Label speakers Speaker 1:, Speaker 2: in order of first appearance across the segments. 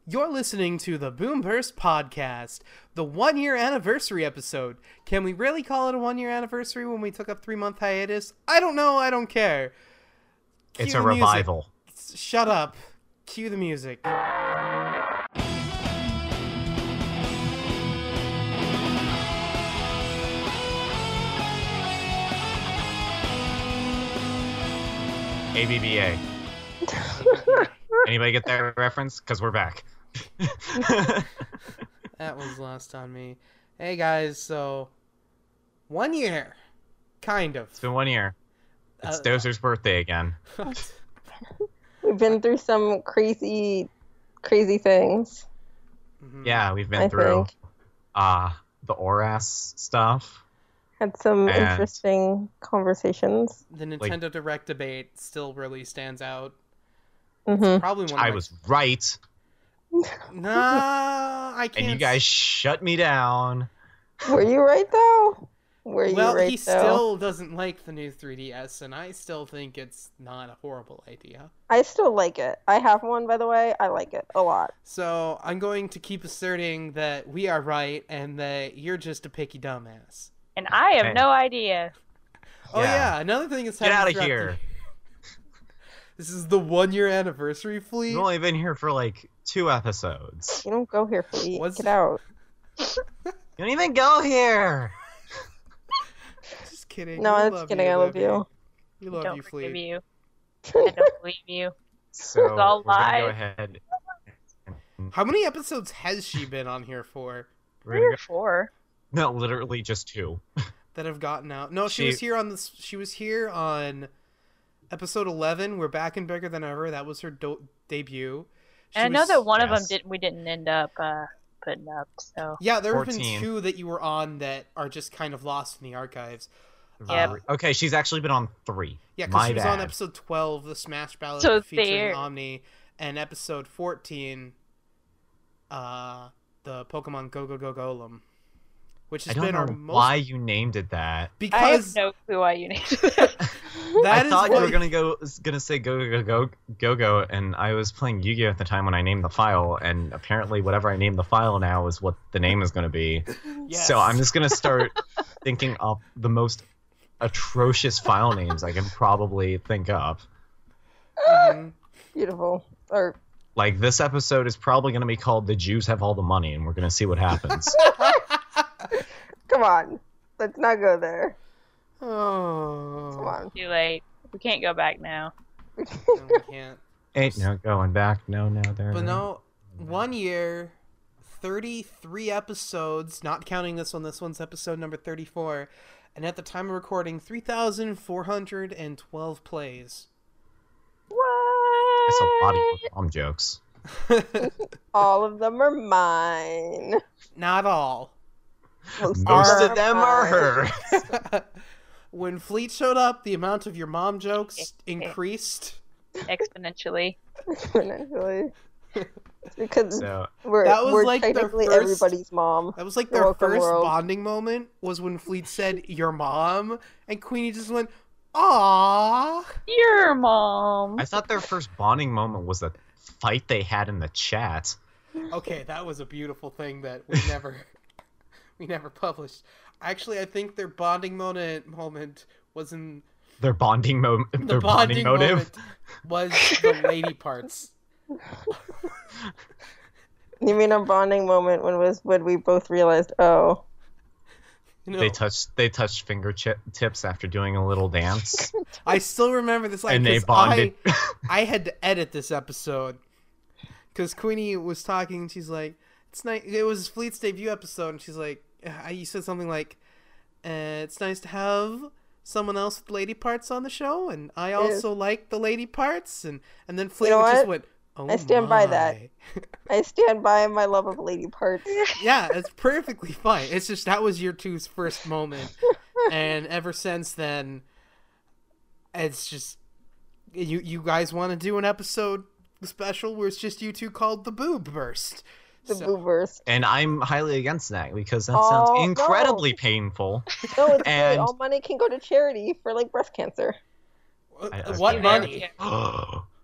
Speaker 1: You're listening to the Boomburst Podcast, the 1-year anniversary episode. Can we really call it a 1-year anniversary when we took a 3-month hiatus? I don't know, I don't care.
Speaker 2: It's a revival.
Speaker 1: Shut up. Cue the music.
Speaker 2: ABBA. Anybody get that reference? Because we're back.
Speaker 1: That was lost on me. Hey guys, so 1 year. Kind of.
Speaker 2: It's been 1 year. It's Dozer's birthday again.
Speaker 3: We've been through some crazy things.
Speaker 2: Yeah, we've been through the ORAS stuff.
Speaker 3: Had some interesting conversations.
Speaker 1: The Nintendo Direct debate still really stands out.
Speaker 3: Mm-hmm.
Speaker 1: Probably one of
Speaker 2: I was right.
Speaker 1: Nah, I can't.
Speaker 2: And you guys shut me down.
Speaker 3: Were you right, though?
Speaker 1: Well, he still doesn't like the new 3DS, and I still think it's not a horrible idea.
Speaker 3: I still like it. I have one, by the way. I like it a lot.
Speaker 1: So I'm going to keep asserting that we are right, and that you're just a picky dumbass.
Speaker 4: And I have no idea.
Speaker 1: Oh yeah, another thing is
Speaker 2: get out of here.
Speaker 1: This is the 1-year anniversary, Fleet.
Speaker 2: We've only been here for like 2 episodes.
Speaker 3: You don't go here, Fleet. Get out.
Speaker 2: You don't even go here.
Speaker 1: Just kidding.
Speaker 3: No, I'm just kidding. I love you.
Speaker 1: We love you, Fleet.
Speaker 4: You. I don't believe you.
Speaker 2: So
Speaker 4: it's all
Speaker 2: we're gonna
Speaker 4: lies.
Speaker 2: go ahead.
Speaker 1: How many episodes has she been on here for?
Speaker 4: 3 or 4.
Speaker 2: No, literally just 2.
Speaker 1: That have gotten out. No, she was here on this. She was here on episode 11. We're back and bigger than ever. That was her debut.
Speaker 4: And I know that one of them we didn't end up putting up. So
Speaker 1: yeah, there have
Speaker 2: 14.
Speaker 1: been 2 that you were on that are just kind of lost in the archives.
Speaker 4: Yeah.
Speaker 2: Okay, she's actually been on 3.
Speaker 1: Yeah, because she was on episode 12, the Smash Ballad featuring Omni, and episode 14, the Pokemon Go Go Go Golem. Which has been our most...
Speaker 2: why you named it that.
Speaker 1: Because
Speaker 4: I have no clue why you named it.
Speaker 2: I thought you were gonna say go, and I was playing Yu-Gi-Oh at the time when I named the file, and apparently whatever I named the file now is what the name is gonna be.
Speaker 1: Yes.
Speaker 2: So I'm just gonna start thinking up the most atrocious file names I can probably think up.
Speaker 1: Mm-hmm.
Speaker 3: Beautiful.
Speaker 2: Like this episode is probably gonna be called "The Jews Have All the Money," and we're gonna see what happens.
Speaker 3: Come on. Let's not go there.
Speaker 1: Oh.
Speaker 3: Come on.
Speaker 4: Too late. We can't go back now.
Speaker 1: No, we can't.
Speaker 2: Ain't no going back. No, there.
Speaker 1: But no, 1 year, 33 episodes, not counting this one. This one's episode number 34. And at the time of recording, 3,412 plays.
Speaker 3: What?
Speaker 2: That's a lot of your mom jokes.
Speaker 3: All of them are mine.
Speaker 1: Not all.
Speaker 2: Most of them are hers.
Speaker 1: When Fleet showed up, the amount of your mom jokes increased.
Speaker 4: Exponentially.
Speaker 3: Because
Speaker 1: that was
Speaker 3: we're
Speaker 1: like
Speaker 3: technically everybody's mom.
Speaker 1: That was like their first bonding moment, was when Fleet said, "Your mom," and Queenie just went, "Aww."
Speaker 4: Your mom.
Speaker 2: I thought their first bonding moment was the fight they had in the chat.
Speaker 1: Okay, that was a beautiful thing that we never published. Actually, I think their bonding moment was in...
Speaker 2: Their bonding moment.
Speaker 1: The bonding motive was the lady parts.
Speaker 3: You mean a bonding moment when we both realized, oh.
Speaker 1: No.
Speaker 2: They touched fingertips after doing a little dance.
Speaker 1: I still remember this.
Speaker 2: And they bonded.
Speaker 1: I had to edit this episode. Because Queenie was talking, and she's like, "It's nice." It was Fleet's debut episode, and she's like, you said something like, "It's nice to have someone else with lady parts on the show, and I also like the lady parts." And then Fleet just went, "Oh,
Speaker 3: I stand by that. I stand by my love of lady parts."
Speaker 1: Yeah, it's perfectly fine. It's just that was your two's first moment, and ever since then, it's just you guys want to do an episode special where it's just you two called the Boob Burst.
Speaker 3: The Boob Burst.
Speaker 2: And I'm highly against that because that sounds incredibly painful.
Speaker 3: No, it's great. All money can go to charity for like breast cancer.
Speaker 1: What money?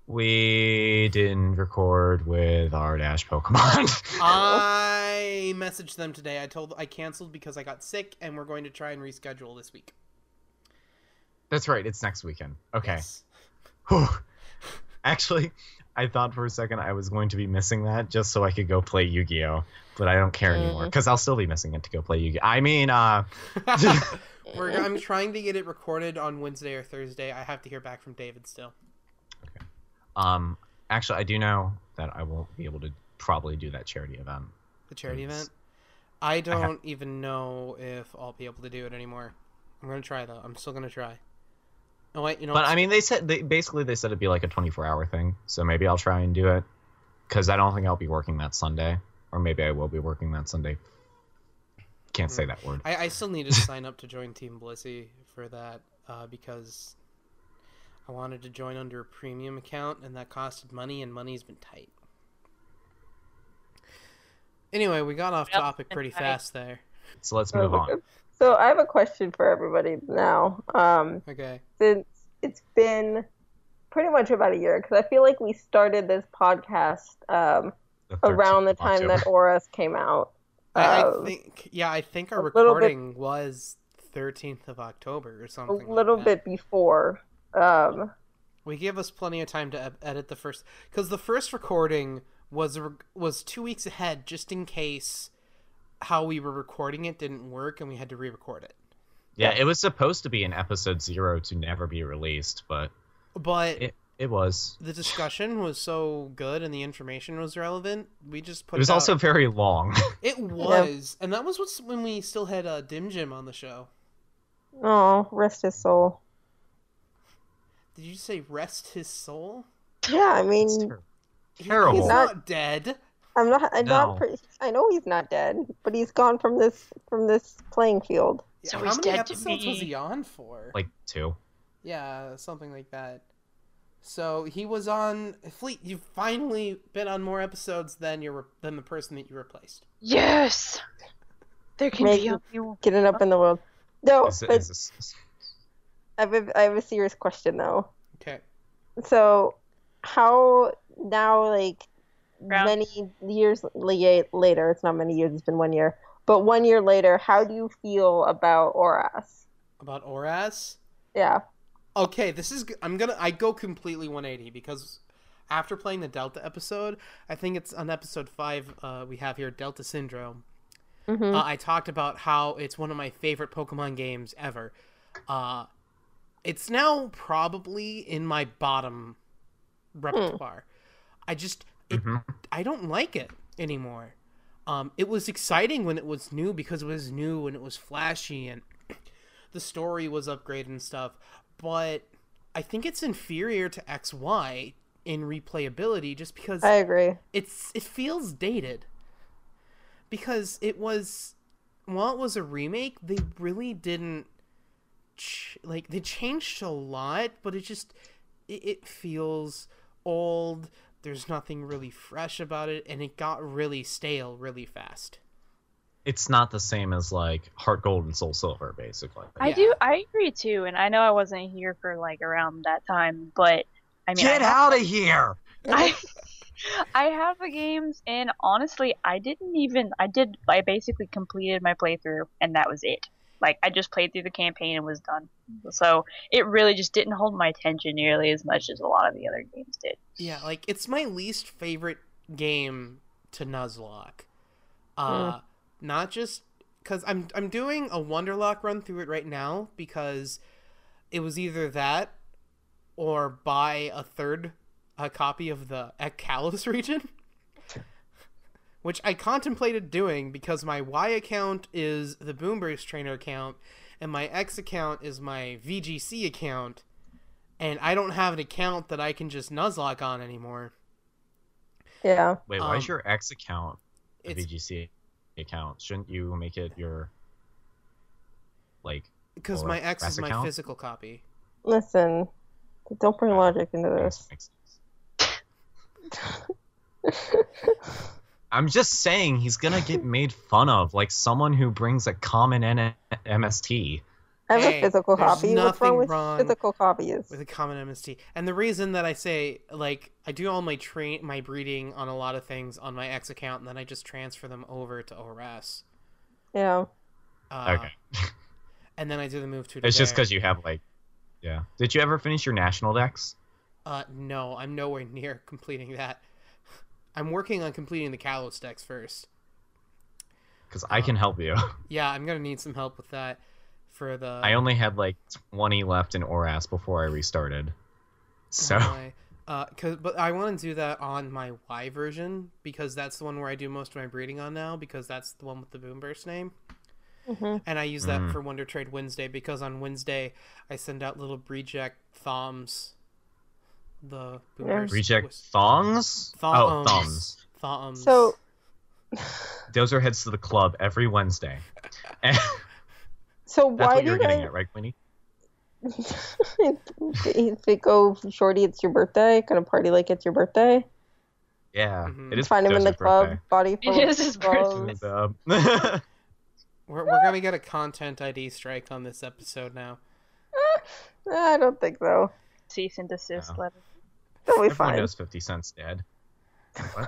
Speaker 2: We didn't record with our Dash Pokemon.
Speaker 1: I messaged them today. I canceled because I got sick, and we're going to try and reschedule this week.
Speaker 2: That's right. It's next weekend. Okay.
Speaker 1: Yes.
Speaker 2: Whew. Actually, I thought for a second I was going to be missing that just so I could go play Yu-Gi-Oh! But I don't care anymore because I'll still be missing it to go play Yu-Gi-Oh! I mean,
Speaker 1: I'm trying to get it recorded on Wednesday or Thursday. I have to hear back from David still.
Speaker 2: Actually, I do know that I won't be able to probably do that charity event.
Speaker 1: The charity event? I don't even know if I'll be able to do it anymore. I'm going to try, though. I'm still going to try. Oh, wait, you know.
Speaker 2: But, I mean, they said it'd be like a 24-hour thing, so maybe I'll try and do it, because I don't think I'll be working that Sunday, or maybe I will be working that Sunday. Can't say that word.
Speaker 1: I still need to sign up to join Team Blissey for that, because I wanted to join under a premium account, and that costed money, and money's been tight. Anyway, we got off topic pretty fast there.
Speaker 2: So let's move on.
Speaker 3: So I have a question for everybody now.
Speaker 1: Okay.
Speaker 3: Since it's been pretty much about a year, because I feel like we started this podcast around the time that Auras came out.
Speaker 1: I think our recording was 13th of October or something.
Speaker 3: A little bit before.
Speaker 1: We gave us plenty of time to edit the first, because the first recording was 2 weeks ahead, just in case how we were recording it didn't work and we had to re-record it.
Speaker 2: Yeah, it was supposed to be an episode 0 to never be released, but it was.
Speaker 1: The discussion was so good and the information was relevant. We just put it.
Speaker 2: It was also very long.
Speaker 1: It was, and that was when we still had Dim Jim on the show.
Speaker 3: Oh, rest his soul.
Speaker 1: Did you say rest his soul?
Speaker 3: Yeah, I mean,
Speaker 2: terrible.
Speaker 1: He's not dead.
Speaker 3: I know he's not dead, but he's gone from this playing field.
Speaker 1: So how many episodes was he on for?
Speaker 2: Like 2.
Speaker 1: Yeah, something like that. So he was on Fleet. You've finally been on more episodes than the person that you replaced.
Speaker 4: Yes, there can be a few.
Speaker 3: Getting up in the world. No, I have a serious question though.
Speaker 1: Okay.
Speaker 3: So, how now, like many years later? It's not many years. It's been 1 year. But 1 year later, how do you feel about Auras?
Speaker 1: About Auras?
Speaker 3: Yeah.
Speaker 1: Okay, I go completely 180 because after playing the Delta episode, I think it's on episode 5 we have here, Delta Syndrome.
Speaker 3: Mm-hmm.
Speaker 1: I talked about how it's one of my favorite Pokemon games ever. It's now probably in my bottom repertoire. I don't like it anymore. It was exciting when it was new because it was new and it was flashy and the story was upgraded and stuff. But I think it's inferior to XY in replayability just because
Speaker 3: I agree.
Speaker 1: It feels dated. Because while it was a remake, they really didn't they changed a lot, but it feels old. There's nothing really fresh about it, and it got really stale really fast.
Speaker 2: It's not the same as like Heart Gold and Soul Silver, basically.
Speaker 4: I agree too, and I know I wasn't here for like around that time, but I mean,
Speaker 2: get out of here!
Speaker 4: I have the games, and honestly, I basically completed my playthrough, and that was it. Like, I just played through the campaign and was done. So, it really just didn't hold my attention nearly as much as a lot of the other games did.
Speaker 1: Yeah, like, it's my least favorite game to Nuzlocke. Not just because I'm doing a Wonderlock run through it right now because it was either that or buy a third copy of the Kalos region, which I contemplated doing because my Y account is the Boomburst Trainer account and my X account is my VGC account, and I don't have an account that I can just Nuzlocke on anymore.
Speaker 3: Yeah.
Speaker 2: Wait, why is your X account a VGC account? Shouldn't you make it your
Speaker 1: because my X is my physical copy.
Speaker 3: Listen, don't bring logic into this.
Speaker 2: I'm just saying he's gonna get made fun of like someone who brings a common MST.
Speaker 3: I have
Speaker 1: Hey,
Speaker 3: a physical
Speaker 1: there's
Speaker 3: copy. What's wrong
Speaker 1: nothing
Speaker 3: with
Speaker 1: wrong
Speaker 3: physical copies?
Speaker 1: with a common MST. And the reason that I say, like, I do all my my breeding on a lot of things on my X account, and then I just transfer them over to ORAS.
Speaker 3: Yeah.
Speaker 2: Okay.
Speaker 1: And then I do the move to
Speaker 2: It's just
Speaker 1: there.
Speaker 2: because you have, like... Yeah. Did you ever finish your national decks?
Speaker 1: No, I'm nowhere near completing that. I'm working on completing the Kalos decks first.
Speaker 2: Because I can help you.
Speaker 1: Yeah, I'm gonna need some help with that for the...
Speaker 2: I only had, like, 20 left in ORAS before I restarted. So...
Speaker 1: but I want to do that on my Y version, because that's the one where I do most of my breeding on now, because that's the one with the Boomburst name.
Speaker 3: Mm-hmm.
Speaker 1: And I use that for Wonder Trade Wednesday, because on Wednesday I send out little reject Thoms. The Boomburst.
Speaker 2: Reject thongs? Oh, thumbs.
Speaker 1: Thoms.
Speaker 3: So,
Speaker 2: Those are heads to the club every Wednesday. And
Speaker 3: so
Speaker 2: that's
Speaker 3: why
Speaker 2: what
Speaker 3: do
Speaker 2: you're
Speaker 3: you
Speaker 2: getting
Speaker 3: guys...
Speaker 2: at, right, Queenie?
Speaker 3: If it go shorty, it's your birthday. Kind of party like it's your birthday.
Speaker 2: Yeah.
Speaker 1: Mhm.
Speaker 2: It is
Speaker 3: Find him in the
Speaker 2: Joe's
Speaker 3: club,
Speaker 2: birthday.
Speaker 3: body full
Speaker 4: It
Speaker 3: of
Speaker 4: is his
Speaker 3: balls.
Speaker 4: birthday.
Speaker 1: We're gonna get a content ID strike on this episode now.
Speaker 3: I don't think so.
Speaker 4: Cease and desist
Speaker 2: No.
Speaker 4: letter.
Speaker 3: It'll be
Speaker 2: Everyone
Speaker 3: fine.
Speaker 2: knows 50 Cent's dead. What?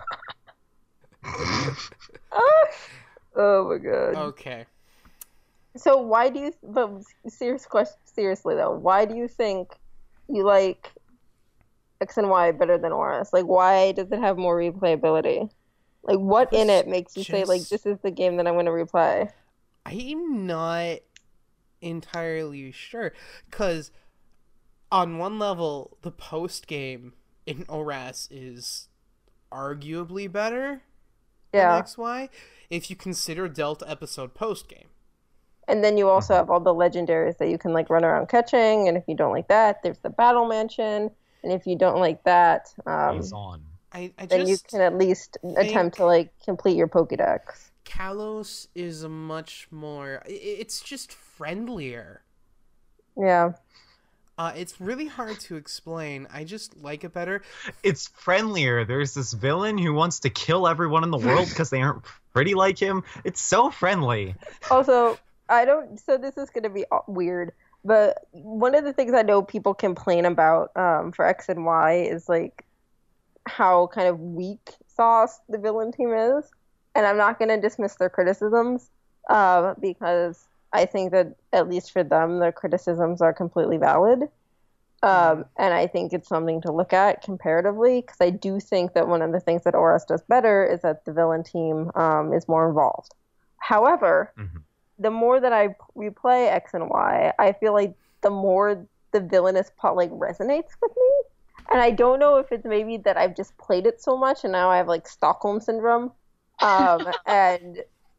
Speaker 3: Oh my god.
Speaker 1: Okay.
Speaker 3: So why do you? But serious question. Seriously though, why do you think you like X and Y better than Oris? Like, why does it have more replayability? Like, what in it makes you say like
Speaker 1: Just-
Speaker 3: this is the game that I'm going to replay?
Speaker 1: I'm not entirely sure, because on one level, the post game in ORAS is arguably better than
Speaker 3: Yeah,
Speaker 1: XY, if you consider Delta episode post game.
Speaker 3: and then you also have all the legendaries that you can like run around catching. And if you don't like that, there's the battle mansion. And if you don't like that,
Speaker 2: He's on.
Speaker 1: I
Speaker 3: then you
Speaker 1: just
Speaker 3: can at least attempt to like complete your Pokédex.
Speaker 1: Kalos is a much more. It's just friendlier.
Speaker 3: Yeah.
Speaker 1: It's really hard to explain. I just like it better.
Speaker 2: It's friendlier. There's this villain who wants to kill everyone in the world because they aren't pretty like him. It's so friendly.
Speaker 3: Also, so this is going to be weird, but one of the things I know people complain about for X and Y is like how kind of weak sauce the villain team is. And I'm not going to dismiss their criticisms because I think that at least for them, their criticisms are completely valid. And I think it's something to look at comparatively, because I do think that one of the things that ORAS does better is that the villain team is more involved. However, the more that I replay X and Y, I feel like the more the villainous plot like resonates with me. And I don't know if it's maybe that I've just played it so much and now I have like Stockholm syndrome. And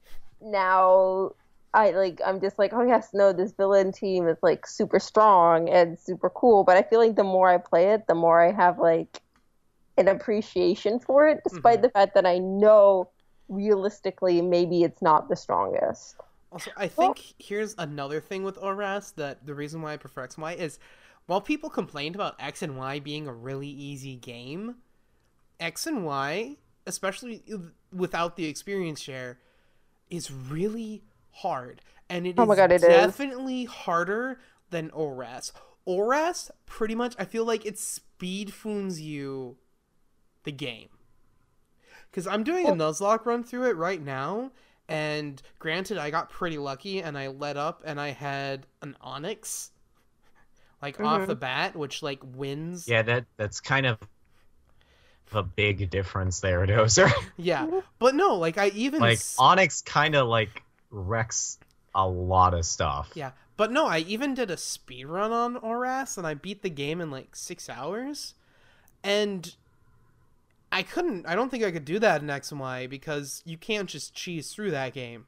Speaker 3: now I'm just like, oh yes, no, this villain team is like super strong and super cool. But I feel like the more I play it, the more I have like an appreciation for it, despite the fact that I know realistically maybe it's not the strongest.
Speaker 1: Also, I think here's another thing with ORAS that the reason why I prefer X and Y is, while people complained about X and Y being a really easy game, X and Y, especially without the experience share, is really hard. And it is definitely harder than ORAS. ORAS, pretty much, I feel like it speed foons you the game. Because I'm doing a Nuzlocke run through it right now, and granted, I got pretty lucky, and I led up, and I had an Onyx, like, off the bat, which, like, wins.
Speaker 2: Yeah, that's kind of a big difference there, Dozer.
Speaker 1: Yeah, but no, like, I even...
Speaker 2: Like, Onyx kind of, like, wrecks a lot of stuff.
Speaker 1: Yeah, but no, I even did a speed run on ORAS, and I beat the game in, like, 6 hours, and... I don't think I could do that in X and Y, because you can't just cheese through that game.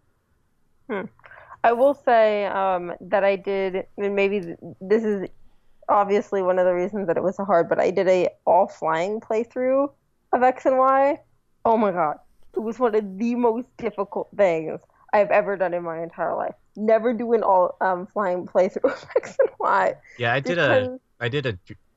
Speaker 3: I will say that I did, and maybe this is obviously one of the reasons that it was so hard, but I did a all-flying playthrough of X and Y. Oh my god. It was one of the most difficult things I've ever done in my entire life. Never do an all-flying playthrough of X and Y.
Speaker 2: Yeah, I did a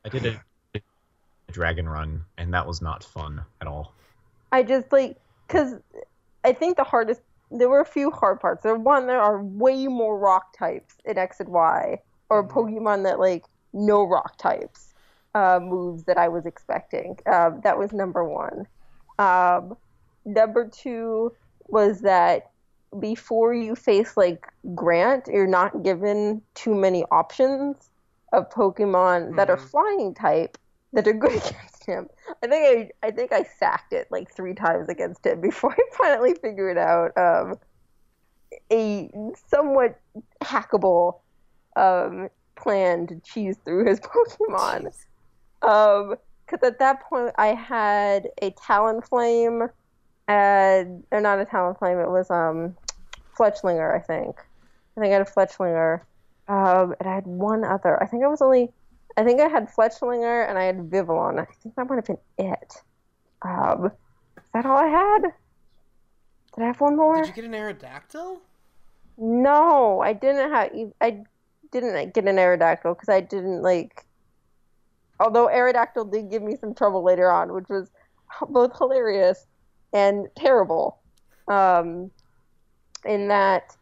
Speaker 2: dragon run, and that was not fun at all.
Speaker 3: I just because I think the hardest there were a few hard parts. There are way more rock types in X and Y, or Pokemon that like no rock types moves that I was expecting. That was number one. Number two was that before you face like Grant, you're not given too many options of Pokemon that are flying type that are good against him. I think I sacked it like 3 times against him before I finally figured out a somewhat hackable plan to cheese through his Pokemon. Because at that point I had a Talonflame, or not a Talonflame, it was Fletchlinger, I think. I had a Fletchlinger. And I had one other. I think I had Fletchlinger and I had Vivillon. I think that might have been it. Is that all I had? Did I have one more?
Speaker 1: Did you get an Aerodactyl?
Speaker 3: No, I didn't get an Aerodactyl because I didn't like. Although Aerodactyl did give me some trouble later on, which was both hilarious and terrible. In that,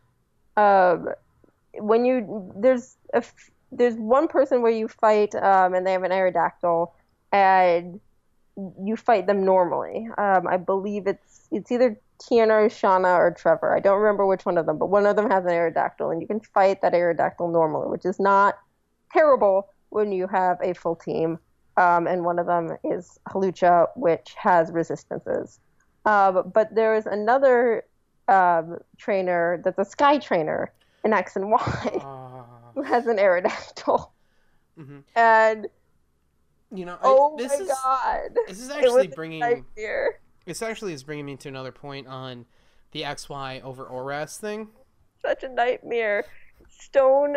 Speaker 3: when there's one person where you fight and they have an Aerodactyl and you fight them normally. I believe it's either Tiana, Shauna, or Trevor. I don't remember which one of them, but one of them has an Aerodactyl and you can fight that Aerodactyl normally, which is not terrible when you have a full team. And one of them is Hawlucha, which has resistances. But there is another trainer that's a Sky trainer in X and Y who has an Aerodactyl. Mm-hmm. And
Speaker 1: you know,
Speaker 3: God,
Speaker 1: this is actually bringing this actually is bringing me to another point on the XY over ORAS thing.
Speaker 3: Such a nightmare. Stone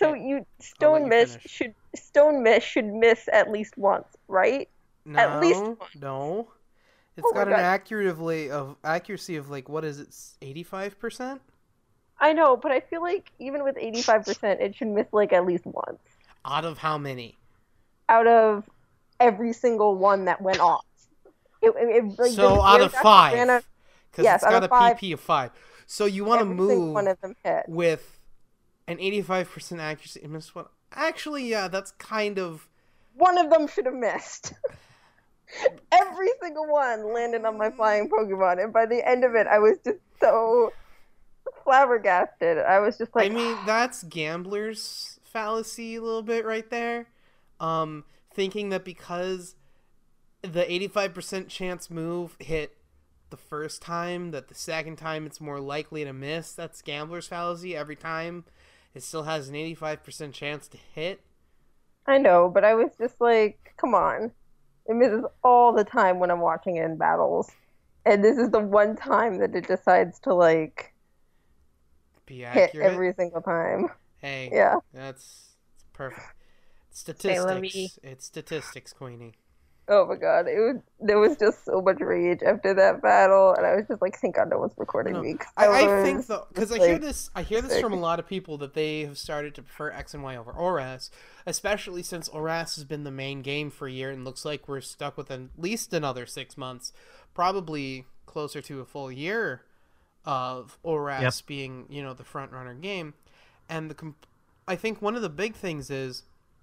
Speaker 3: Mist should miss at least once, right?
Speaker 1: No,
Speaker 3: at least once.
Speaker 1: No. It's got an accuracy of like, what is it, 85%?
Speaker 3: I know, but I feel like even with 85%, it should miss like at least once.
Speaker 1: Out of how many?
Speaker 3: Out of every single one that went off.
Speaker 1: So out of 5. Because
Speaker 3: yes,
Speaker 1: it's got a
Speaker 3: 5,
Speaker 1: PP of 5. So you want to move
Speaker 3: one of them hit.
Speaker 1: with an 85% accuracy and miss one. Actually, yeah, that's kind of...
Speaker 3: One of them should have missed. Every single one landed on my flying Pokemon, and by the end of it, I was just so flabbergasted. I was just like...
Speaker 1: I mean, that's gambler's fallacy a little bit right there. Thinking that because the 85% chance move hit the first time, that the second time it's more likely to miss. That's gambler's fallacy. Every time it still has an 85% chance to hit.
Speaker 3: I know, but I was just like, come on. It misses all the time when I'm watching it in battles. And this is the one time that it decides to, like,
Speaker 1: be accurate.
Speaker 3: Hit every single time.
Speaker 1: Hey,
Speaker 3: yeah,
Speaker 1: that's perfect. Statistics. It's statistics, Queenie.
Speaker 3: Oh my god, there was just so much rage after that battle, and I was just like, thank God no one's recording me.
Speaker 1: I think though, because I hear this from a lot of people that they have started to prefer X and Y over ORAS, especially since ORAS has been the main game for a year, and looks like we're stuck with at least another 6 months, probably closer to a full year of ORAS being, you know, the front runner game, and I think one of the big things is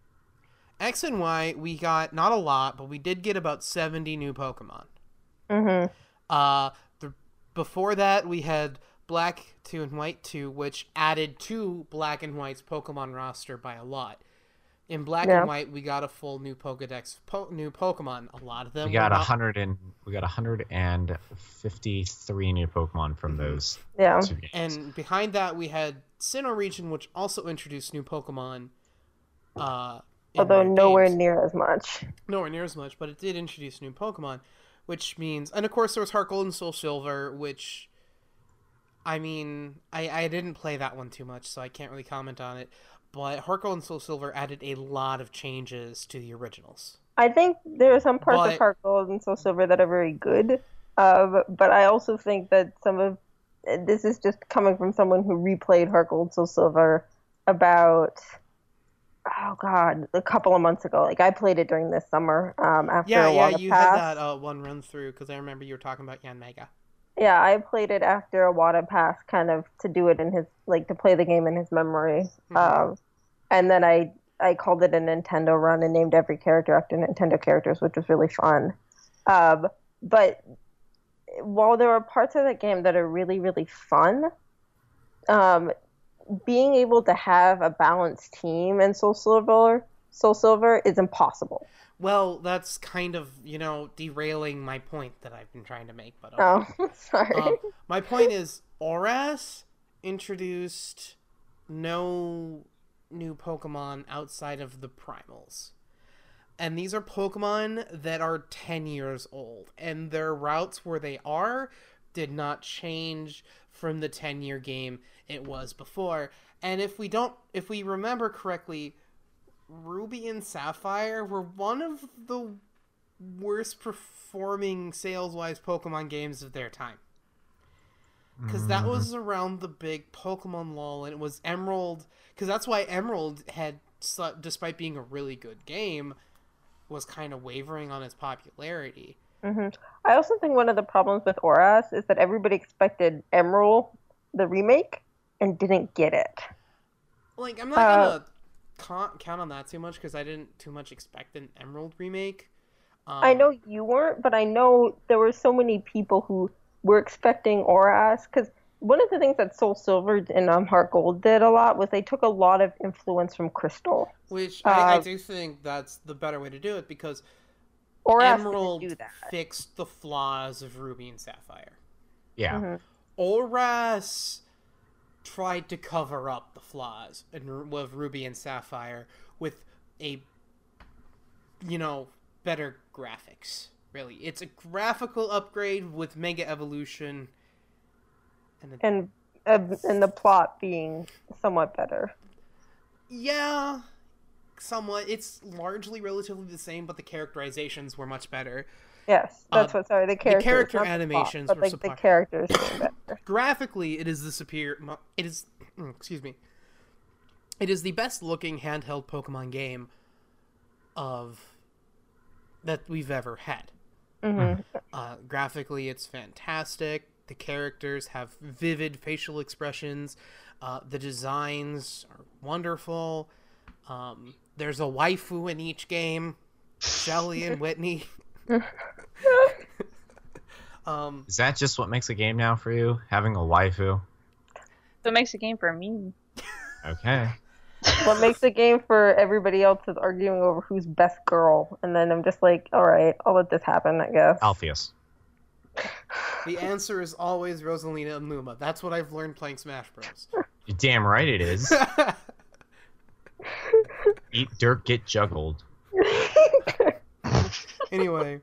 Speaker 1: X and Y, we got not a lot, but we did get about 70 new Pokemon. Mm-hmm. Before that, we had Black 2 and White 2, which added to Black and White's Pokemon roster by a lot. In Black and White, we got a full new Pokedex, new Pokemon. A lot of them.
Speaker 2: We got 153 new Pokemon from those 2 games.
Speaker 1: And behind that, we had Sinnoh region, which also introduced new Pokemon.
Speaker 3: Although nowhere near as much.
Speaker 1: Nowhere near as much, but it did introduce new Pokemon, which means... And of course there was Heart Gold and Soul Silver, which... I mean, I didn't play that one too much, so I can't really comment on it. But Heart Gold and Soul Silver added a lot of changes to the originals.
Speaker 3: I think there are some parts of Heart Gold and Soul Silver that are very good. But I also think that some of... This is just coming from someone who replayed Heart Gold, Soul Silver about... Oh god, a couple of months ago. Like I played it during this summer. After you
Speaker 1: had that one run through because I remember you were talking about Yanmega.
Speaker 3: Yeah, I played it after Iwata passed, kind of to do it in his like to play the game in his memory. And then I called it a Nintendo run and named every character after Nintendo characters, which was really fun. But while there are parts of the game that are really, really fun, um, being able to have a balanced team in Soul Silver is impossible.
Speaker 1: Well, that's kind of, derailing my point that I've been trying to make, but okay.
Speaker 3: Oh, sorry.
Speaker 1: My point is, ORAS introduced no new Pokemon outside of the primals. And these are Pokemon that are 10 years old, and their routes where they are did not change from the 10-year game it was before. And if we remember correctly, Ruby and Sapphire were one of the worst performing sales-wise Pokemon games of their time. Because that was around the big Pokemon lull, and it was Emerald. Because that's why Emerald had, despite being a really good game, was kind of wavering on its popularity.
Speaker 3: I also think one of the problems with ORAS is that everybody expected Emerald, the remake, and didn't get it.
Speaker 1: Like, I'm not gonna count on that too much, because I didn't too much expect an Emerald remake.
Speaker 3: I know you weren't, but I know there were so many people who were expecting ORAS, because one of the things that Soul Silver and Heart Gold did a lot was they took a lot of influence from Crystal.
Speaker 1: Which I do think that's the better way to do it, because
Speaker 3: ORAS
Speaker 1: Emerald
Speaker 3: didn't do that.
Speaker 1: fixed the flaws of Ruby and Sapphire.
Speaker 2: Yeah.
Speaker 1: ORAS tried to cover up the flaws of Ruby and Sapphire with a, better graphics. Really, it's a graphical upgrade with Mega Evolution,
Speaker 3: and the plot being somewhat better.
Speaker 1: Yeah, somewhat. It's largely relatively the same, but the characterizations were much better.
Speaker 3: Yes, that's the
Speaker 1: character animations
Speaker 3: were the characters better.
Speaker 1: Graphically, it is the superior. It is, excuse me. It is the best looking handheld Pokemon game that we've ever had. Graphically, it's fantastic. The characters have vivid facial expressions. The designs are wonderful. There's a waifu in each game, Shelly and Whitney.
Speaker 2: Is that just what makes a game now for you? Having a waifu?
Speaker 4: That makes a game for me.
Speaker 2: Okay.
Speaker 3: What makes a game for everybody else is arguing over who's best girl, and then I'm just like, all right, I'll let this happen, I guess.
Speaker 2: Alpheus.
Speaker 1: The answer is always Rosalina and Luma. That's what I've learned playing Smash Bros.
Speaker 2: You're damn right it is. Eat dirt, get juggled.
Speaker 1: Anyway,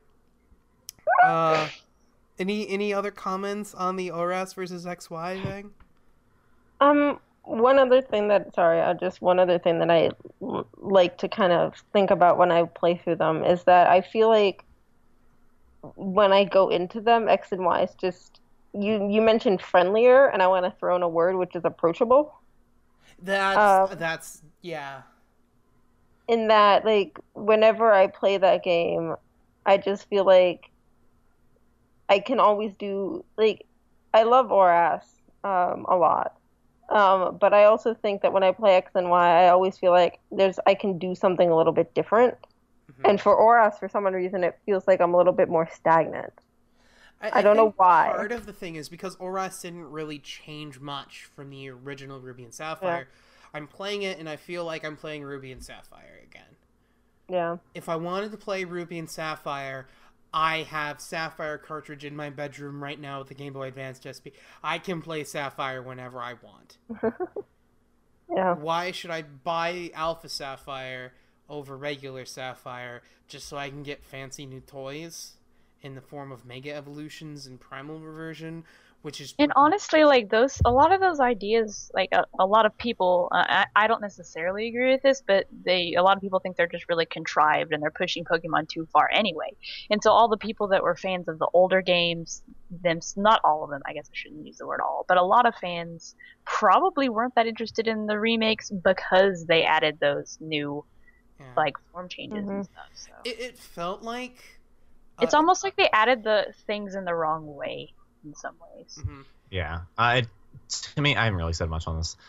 Speaker 1: any other comments on the ORAS versus XY thing?
Speaker 3: One other thing that I like to kind of think about when I play through them is that I feel like when I go into them, X and Y is just, you mentioned friendlier, and I want to throw in a word, which is approachable.
Speaker 1: That's yeah.
Speaker 3: In that, like, whenever I play that game, I just feel like I can always do, like, I love ORAS a lot. But I also think that when I play X and Y, I always feel like I can do something a little bit different. And for ORAS, for some reason, it feels like I'm a little bit more stagnant. I don't know why.
Speaker 1: Part of the thing is because ORAS didn't really change much from the original Ruby and Sapphire. Yeah. I'm playing it, and I feel like I'm playing Ruby and Sapphire again.
Speaker 3: Yeah.
Speaker 1: If I wanted to play Ruby and Sapphire, I have Sapphire cartridge in my bedroom right now with the Game Boy Advance SP. I can play Sapphire whenever I want.
Speaker 3: Yeah.
Speaker 1: Why should I buy Alpha Sapphire over regular Sapphire just so I can get fancy new toys in the form of Mega Evolutions and Primal Reversion, which is...
Speaker 4: And honestly, like, a lot of those ideas, like, a lot of people, I don't necessarily agree with this, but a lot of people think they're just really contrived and they're pushing Pokemon too far anyway. And so all the people that were fans of the older games, not all of them, I guess I shouldn't use the word all, but a lot of fans probably weren't that interested in the remakes because they added those new, like, form changes and stuff. So.
Speaker 1: It felt like...
Speaker 4: It's almost like they added the things in the wrong way. in some ways.
Speaker 1: Mm-hmm.
Speaker 2: Yeah. To me, I haven't really said much on this.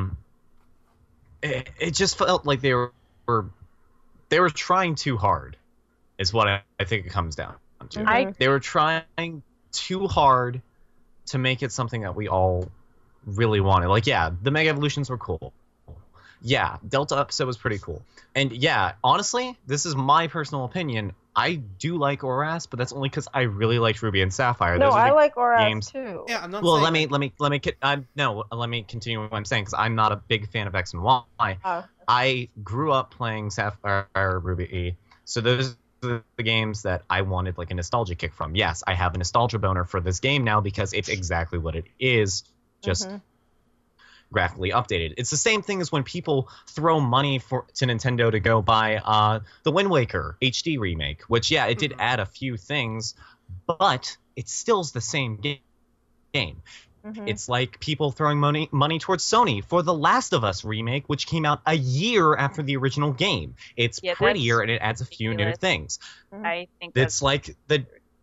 Speaker 2: It just felt like they were trying too hard, is what I think it comes down to. They were trying too hard to make it something that we all really wanted. Like, yeah, the Mega Evolutions were cool. Yeah, Delta episode was pretty cool. And yeah, honestly, this is my personal opinion. I do like ORAS, but that's only because I really liked Ruby and Sapphire.
Speaker 3: No, I like ORAS
Speaker 2: games.
Speaker 3: too.
Speaker 1: Yeah, I'm not.
Speaker 2: Well,
Speaker 1: saying
Speaker 2: let me continue what I'm saying, because I'm not a big fan of X and Y. I grew up playing Sapphire, Ruby E, so those are the games that I wanted like a nostalgia kick from. Yes, I have a nostalgia boner for this game now because it's exactly what it is, just graphically updated. It's the same thing as when people throw money to Nintendo to go buy the Wind Waker HD remake, which, yeah, it did add a few things, but it still's the same game. It's like people throwing money towards Sony for the Last of Us remake, which came out a year after the original game. It's prettier and it adds a few new things.
Speaker 4: I think
Speaker 2: it's like the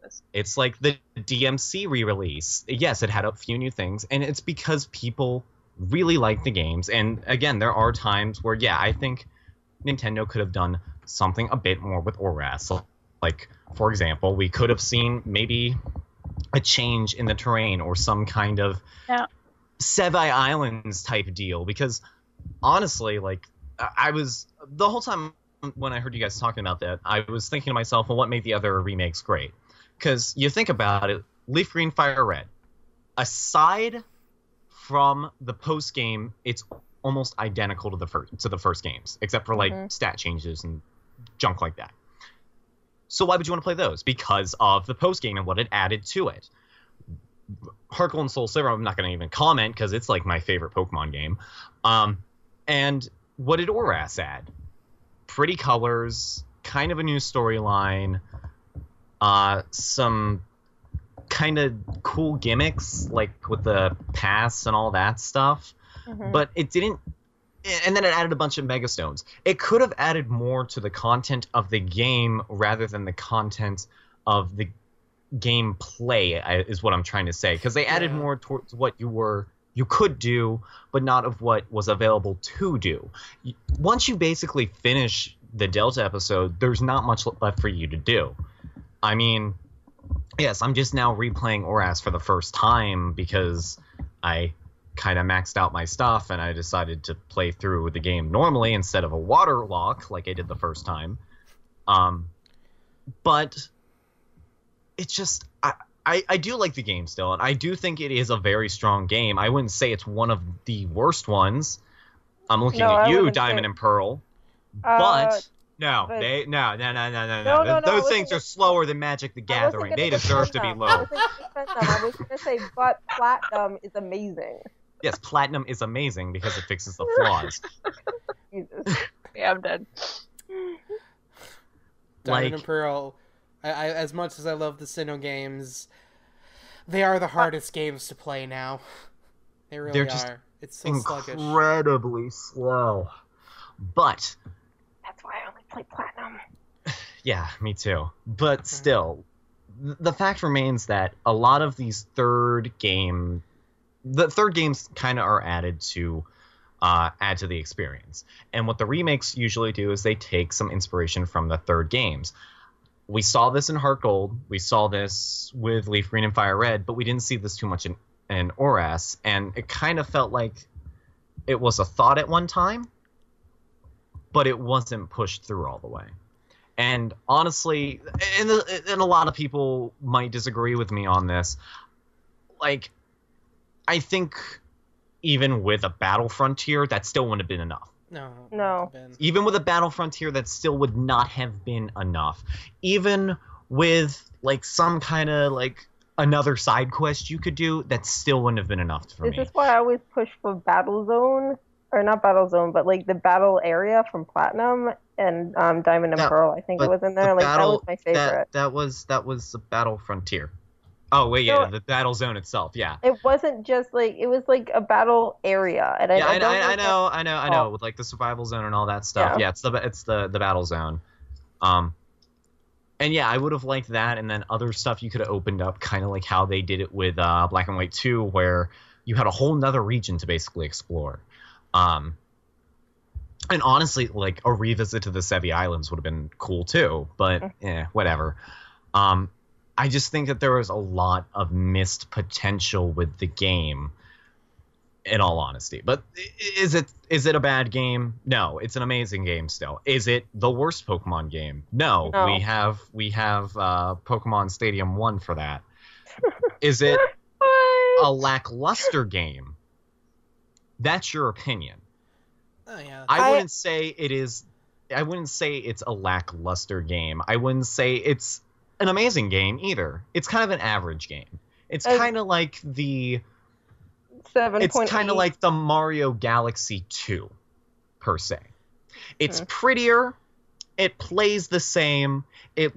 Speaker 2: DMC re-release. Yes, it had a few new things, and it's because people really like the games. And again, there are times where, yeah, I think Nintendo could have done something a bit more with ORAS. Like, for example, we could have seen maybe a change in the terrain or some kind of Sevii Islands type deal. Because honestly, like, I was the whole time when I heard you guys talking about that, I was thinking to myself, well, what made the other remakes great? Because you think about it, Leaf Green, Fire Red, aside from the post game, it's almost identical to the first games, except for like stat changes and junk like that. So why would you want to play those? Because of the post game and what it added to it. Heart Gold and Soul Silver, I'm not going to even comment because it's like my favorite Pokemon game. And what did ORAS add? Pretty colors, kind of a new storyline, some kind of cool gimmicks, like with the pass and all that stuff, but it didn't. And then it added a bunch of Megastones. It could have added more to the content of the game rather than the content of the gameplay, is what I'm trying to say. Because they added more towards what you could do, but not of what was available to do. Once you basically finish the Delta episode, there's not much left for you to do. I mean, yes, I'm just now replaying ORAS for the first time because I kind of maxed out my stuff and I decided to play through the game normally instead of a water lock like I did the first time. But it's just, I do like the game still, and I do think it is a very strong game. I wouldn't say it's one of the worst ones. I'm looking at you, Diamond and Pearl, but... No, those things are slower than Magic the Gathering. They deserve to be low.
Speaker 3: I was going to say, but Platinum is amazing.
Speaker 2: Yes, Platinum is amazing because it fixes the flaws.
Speaker 3: Jesus.
Speaker 4: Yeah, I'm dead.
Speaker 1: Diamond and Pearl, I as much as I love the Sinnoh games, they are the hardest games to play now. They really
Speaker 2: They're just
Speaker 1: are. It's so sluggish.
Speaker 2: Incredibly slow. But...
Speaker 3: That's why I only play Platinum.
Speaker 2: Yeah, me too. But still, the fact remains that a lot of these third games kind of are added to add to the experience. And what the remakes usually do is they take some inspiration from the third games. We saw this in Heart Gold. We saw this with Leaf Green and Fire Red, but we didn't see this too much in ORAS. And it kind of felt like it was a thought at one time, but it wasn't pushed through all the way. And honestly, and a lot of people might disagree with me on this, like, I think even with a Battle Frontier, that still wouldn't have been enough.
Speaker 3: No.
Speaker 2: Even with a Battle Frontier, that still would not have been enough. Even with, like, some kind of, like, another side quest you could do, that still wouldn't have been enough for me.
Speaker 3: This is why I always push for Battle Zone. Or not Battle Zone, but like the battle area from Platinum and Diamond and Pearl. I think it was in there. Like that was my favorite.
Speaker 2: That was the Battle Frontier. Oh wait, yeah, the Battle Zone itself. Yeah.
Speaker 3: It wasn't just like, it was like a battle area, and
Speaker 2: I know, with like the survival zone and all that stuff. Yeah, it's the Battle Zone. And And yeah, I would have liked that, and then other stuff you could have opened up, kind of like how they did it with Black and White 2, where you had a whole nother region to basically explore. And honestly, like, a revisit to the Sevi Islands would have been cool too, but whatever. I just think that there was a lot of missed potential with the game, in all honesty. But is it a bad game? No, it's an amazing game still. Is it the worst Pokemon game? No. We have Pokemon Stadium 1 for that. Is it a lackluster game? That's your opinion.
Speaker 1: Oh yeah.
Speaker 2: I wouldn't say it is. I wouldn't say it's a lackluster game. I wouldn't say it's an amazing game either. It's kind of an average game. It's kind of like the
Speaker 3: 7.
Speaker 2: It's kind of like the Mario Galaxy 2 per se. It's prettier. It plays the same.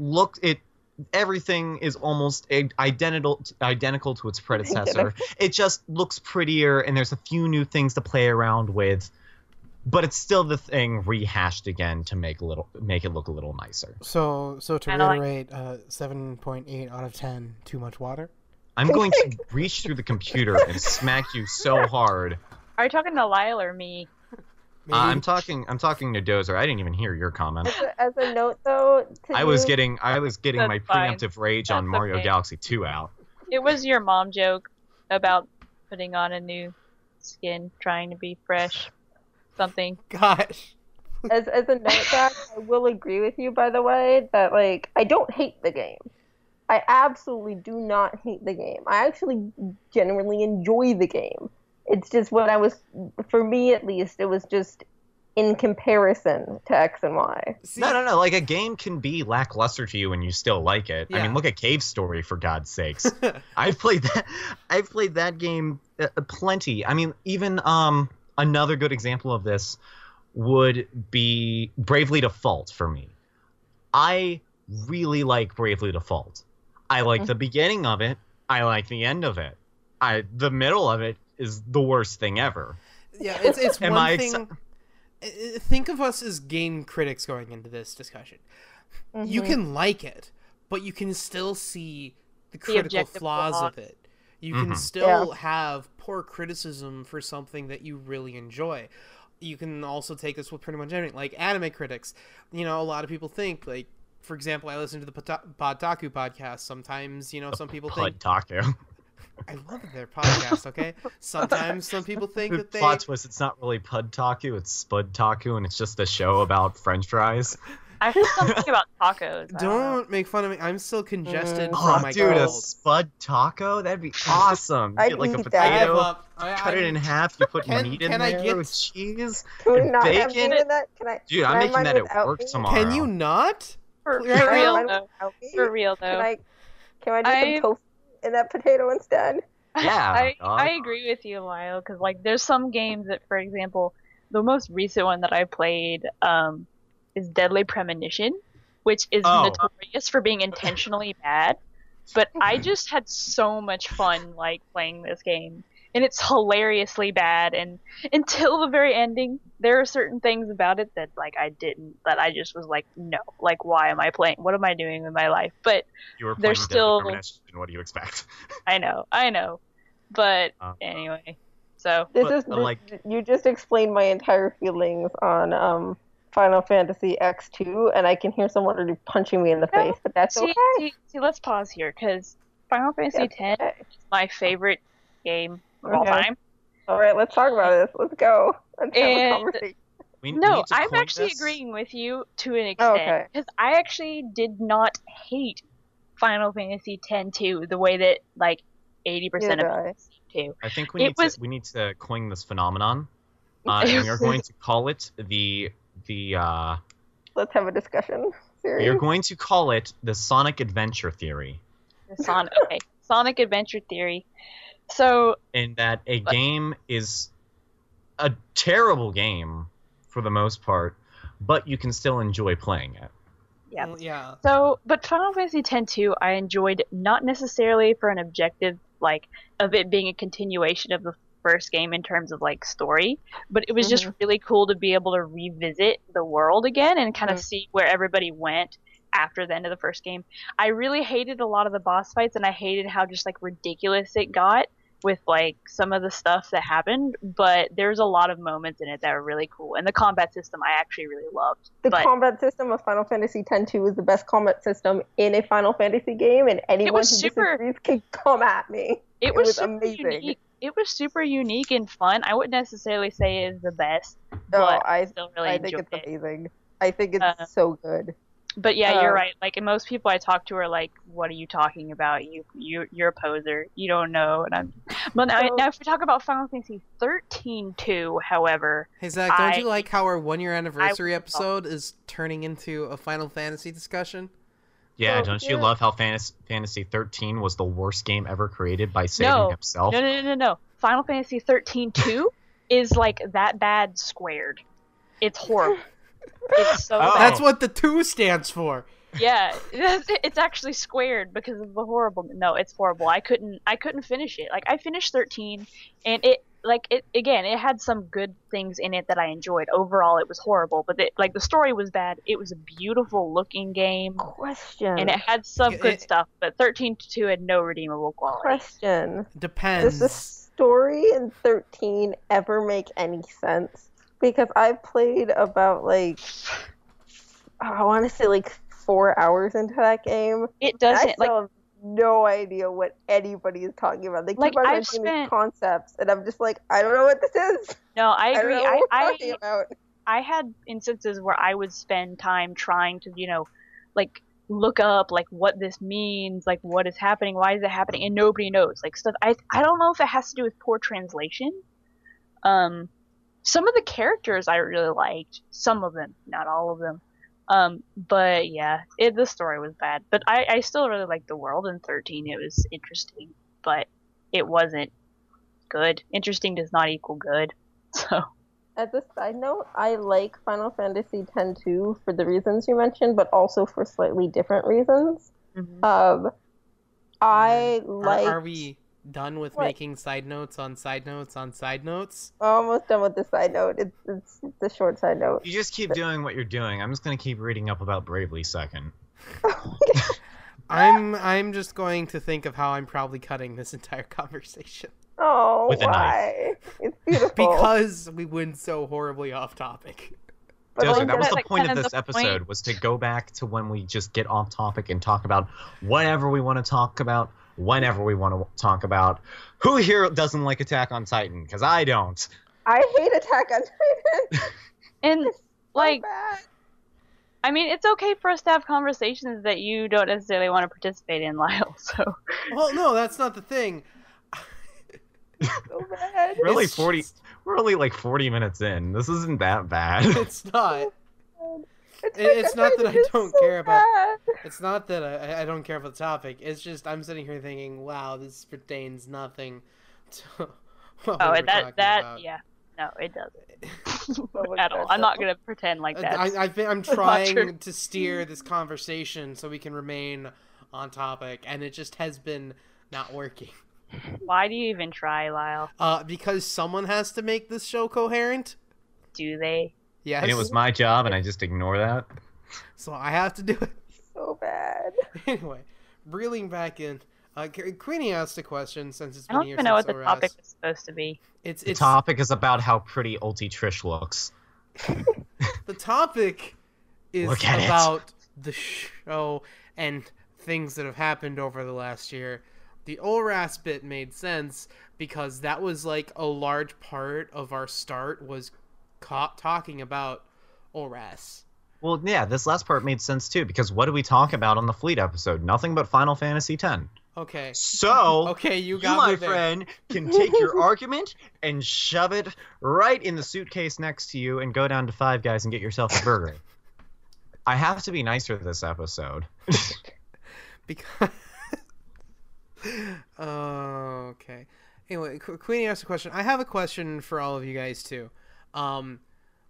Speaker 2: Everything is almost identical to its predecessor. It just looks prettier, and there's a few new things to play around with. But it's still the thing rehashed again to make it look a little nicer.
Speaker 1: So to reiterate, 7.8 out of 10. Too much water.
Speaker 2: I'm going to reach through the computer and smack you so hard.
Speaker 4: Are you talking to Lyle or me?
Speaker 2: I'm talking to Dozer. I didn't even hear your comment.
Speaker 3: As a note, though,
Speaker 2: I was getting my
Speaker 4: fine.
Speaker 2: preemptive rage on Mario Galaxy 2 out.
Speaker 4: It was your mom joke about putting on a new skin, trying to be fresh, something.
Speaker 1: Gosh.
Speaker 3: As a note, that I will agree with you. By the way, that like I don't hate the game. I absolutely do not hate the game. I actually genuinely enjoy the game. It's just for me at least, it was just in comparison to X and Y.
Speaker 2: No. Like, a game can be lackluster to you and you still like it. Yeah. I mean, look at Cave Story, for God's sakes. I've played that game plenty. I mean, even another good example of this would be Bravely Default for me. I really like Bravely Default. I like the beginning of it. I like the end of it. The middle of it is the worst thing ever.
Speaker 1: Yeah, it's one thing. Think of us as game critics going into this discussion. Mm-hmm. You can like it, but you can still see the critical flaws of it. You can still have poor criticism for something that you really enjoy. You can also take this with pretty much anything. Like anime critics, a lot of people think, like, for example, I listen to the Podtaku podcast. Sometimes, some people think...
Speaker 2: Podtaku.
Speaker 1: I love their podcast, okay? Sometimes some people think that they...
Speaker 2: Plot twist, it's not really Podtaku, it's Spudtaku, and it's just a show about french fries.
Speaker 4: I heard something about tacos.
Speaker 1: Don't make fun of me. I'm still congested from my
Speaker 2: cold.
Speaker 1: A
Speaker 2: Spud taco? That'd be awesome. You get like a potato, cut it in half, you put meat in there with cheese and bacon. Dude, I'm making that at work tomorrow.
Speaker 1: Can you not?
Speaker 4: For real though.
Speaker 3: Can I do some tofu in that potato instead?
Speaker 2: Yeah.
Speaker 4: I agree with you, Lyle, because like there's some games that, for example, the most recent one that I played is Deadly Premonition, which is notorious for being intentionally bad. But I just had so much fun like playing this game, and it's hilariously bad. And until the very ending, there are certain things about it that like that I just was like, no, like why am I playing? What am I doing with my life? But
Speaker 2: you were playing Deadly Premonition. What do you expect?
Speaker 4: I know, but anyway. So
Speaker 3: you just explained my entire feelings on Final Fantasy X2, and I can hear someone already punching me in the face, but that's okay.
Speaker 4: See, let's pause here, because Final Fantasy X is my favorite game of all time.
Speaker 3: All right, let's talk about this. Let's go. Let's have a conversation.
Speaker 4: I'm actually agreeing with you to an extent, because I actually did not hate Final Fantasy X-2 the way that like 80% of people seem to.
Speaker 2: I think we need to coin this phenomenon, and we are going to call it the
Speaker 3: let's have a discussion.
Speaker 2: We are going to call it the Sonic Adventure Theory.
Speaker 4: Sonic Adventure Theory. So,
Speaker 2: in that a game is a terrible game for the most part, but you can still enjoy playing it.
Speaker 4: Yeah. So, but Final Fantasy X-2 I enjoyed not necessarily for an objective like of it being a continuation of the first game in terms of like story, but it was just really cool to be able to revisit the world again and kind of see where everybody went after the end of the first game. I really hated a lot of the boss fights, and I hated how just like ridiculous it got with like some of the stuff that happened, but there's a lot of moments in it that are really cool, and the combat system I actually really loved.
Speaker 3: The combat system of Final Fantasy X-2 is the best combat system in a Final Fantasy game, and anyone who disagrees can come at me.
Speaker 4: It was
Speaker 3: amazing.
Speaker 4: Unique. It was super unique and fun. I wouldn't necessarily say it is the best,
Speaker 3: but
Speaker 4: I still really
Speaker 3: I think
Speaker 4: enjoyed
Speaker 3: it's amazing. I think it's so good.
Speaker 4: But yeah, you're right. Like, and most people I talk to are like, "What are you talking about? You're a poser. You don't know." And I'm. But now, if we talk about Final Fantasy 13 2, however,
Speaker 1: hey Zach, don't you like how our 1-year anniversary episode is turning into a Final Fantasy discussion?
Speaker 2: Yeah, don't you love how Fantasy 13 was the worst game ever created by Satan himself?
Speaker 4: No. Final Fantasy 13 2 is like that bad squared. It's horrible. It's so bad.
Speaker 1: That's what the 2 stands for.
Speaker 4: Yeah, it's actually squared because of the horrible. No, it's horrible. I couldn't finish it. Like, I finished 13, and it had some good things in it that I enjoyed. Overall, it was horrible, but the story was bad. It was a beautiful looking game.
Speaker 3: Question.
Speaker 4: And it had some good stuff, but 13-2 had no redeemable quality.
Speaker 3: Question.
Speaker 1: Depends.
Speaker 3: Does the story in 13 ever make any sense? Because I've played about, like, I want to say, like, 4 hours into that game.
Speaker 4: It doesn't,
Speaker 3: I still have no idea what anybody is talking about. They keep on mentioning these concepts, and I'm just like, I don't know what this is.
Speaker 4: No, I agree.
Speaker 3: I don't know what we're talking about.
Speaker 4: I had instances where I would spend time trying to, like, look up, like, what this means, like, what is happening, why is it happening, and nobody knows. Like, stuff. I don't know if it has to do with poor translation. Some of the characters I really liked. Some of them, not all of them. But yeah, the story was bad. But I still really liked the world in 13. It was interesting, but it wasn't good. Interesting does not equal good. So.
Speaker 3: As a side note, I like Final Fantasy X-2 for the reasons you mentioned, but also for slightly different reasons.
Speaker 4: Mm-hmm.
Speaker 3: I like.
Speaker 1: Are we done with making side notes on side notes on side notes?
Speaker 3: Almost done with the side note. It's a short side note.
Speaker 2: You just keep doing what you're doing. I'm just gonna keep reading up about Bravely Second.
Speaker 1: I'm just going to think of how I'm probably cutting this entire conversation.
Speaker 3: Oh,
Speaker 2: with a
Speaker 3: why? It's beautiful.
Speaker 1: Because we went so horribly off topic.
Speaker 2: Dozer, that was the point of this episode, was to go back to when we just get off topic and talk about whatever we want to talk about, whenever we want to talk about. Who here doesn't like Attack on Titan? Because I don't.
Speaker 3: I hate Attack on Titan.
Speaker 4: And,
Speaker 3: so
Speaker 4: like,
Speaker 3: bad.
Speaker 4: I mean, it's okay for us to have conversations that you don't necessarily want to participate in, Lyle, so.
Speaker 1: Well, no, that's not the thing.
Speaker 3: So bad.
Speaker 2: We're only like 40 minutes in. This isn't that bad.
Speaker 1: It's not. It's not that I don't care about. It's not that I don't care about the topic. It's just I'm sitting here thinking, wow, this pertains nothing to what we were talking about.
Speaker 4: Yeah, no, it doesn't at all. I'm not gonna pretend like that.
Speaker 1: I'm trying to steer this conversation so we can remain on topic, and it just has been not working.
Speaker 4: Why do you even try, Lyle?
Speaker 1: Because someone has to make this show coherent.
Speaker 4: Do they?
Speaker 1: Yes.
Speaker 2: And it was my job, and I just ignore that.
Speaker 1: So I have to do it.
Speaker 3: So bad.
Speaker 1: Anyway, reeling back in, Queenie asked a question since it's been
Speaker 4: I don't
Speaker 1: here
Speaker 4: even know what
Speaker 1: since
Speaker 4: the
Speaker 1: ORAS.
Speaker 4: topic is supposed to be.
Speaker 2: The topic is about how pretty Ulti Trish looks.
Speaker 1: The topic is about the show and things that have happened over the last year. The ORAS bit made sense because that was like a large part of our start was talking about ORAS.
Speaker 2: Well, yeah, this last part made sense too, because what did we talk about on the Fleet episode? Nothing but Final Fantasy X.
Speaker 1: Okay.
Speaker 2: So,
Speaker 1: okay, you
Speaker 2: my friend, can take your argument and shove it right in the suitcase next to you and go down to Five Guys and get yourself a burger. I have to be nicer this episode.
Speaker 1: Because... okay. Anyway, Queenie asked a question. I have a question for all of you guys too. How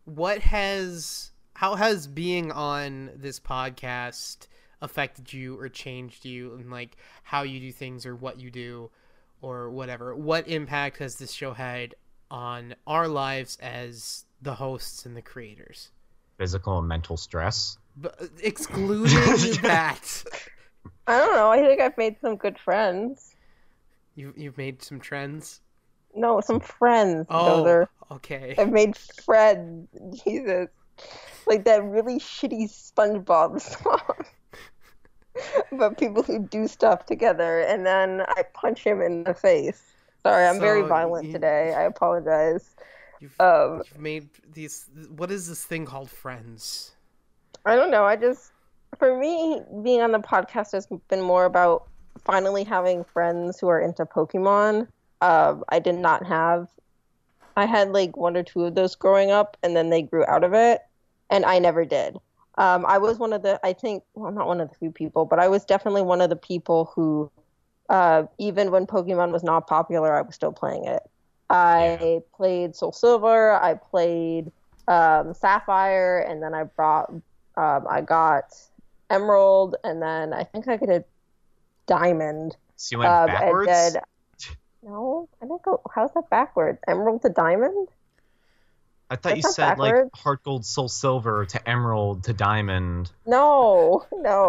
Speaker 1: has being on this podcast affected you or changed you, and like how you do things or what you do or whatever? What impact has this show had on our lives as the hosts and the creators?
Speaker 2: Physical and mental stress.
Speaker 1: Excluding that.
Speaker 3: I don't know. I think I've made some good friends.
Speaker 1: You've made some trends?
Speaker 3: No, some friends.
Speaker 1: Oh, okay.
Speaker 3: I've made friends. Jesus. Like that really shitty SpongeBob song. About people who do stuff together, and then I punch him in the face. Sorry, I'm very violent today. I apologize.
Speaker 1: You've made these... What is this thing called friends?
Speaker 3: I don't know. For me, being on the podcast has been more about finally having friends who are into Pokemon. I did not have. I had like one or two of those growing up, and then they grew out of it, and I never did. I was one of the, not one of the few people, but I was definitely one of the people who, even when Pokemon was not popular, I was still playing it. I played Soul Silver, I played Sapphire, and then I got Emerald, and then I think I did Diamond.
Speaker 2: So you went backwards?
Speaker 3: No, I didn't go. How's that backwards? Emerald to Diamond?
Speaker 2: I thought you said
Speaker 3: backwards.
Speaker 2: like Heart Gold, Soul Silver to Emerald to Diamond.
Speaker 3: No.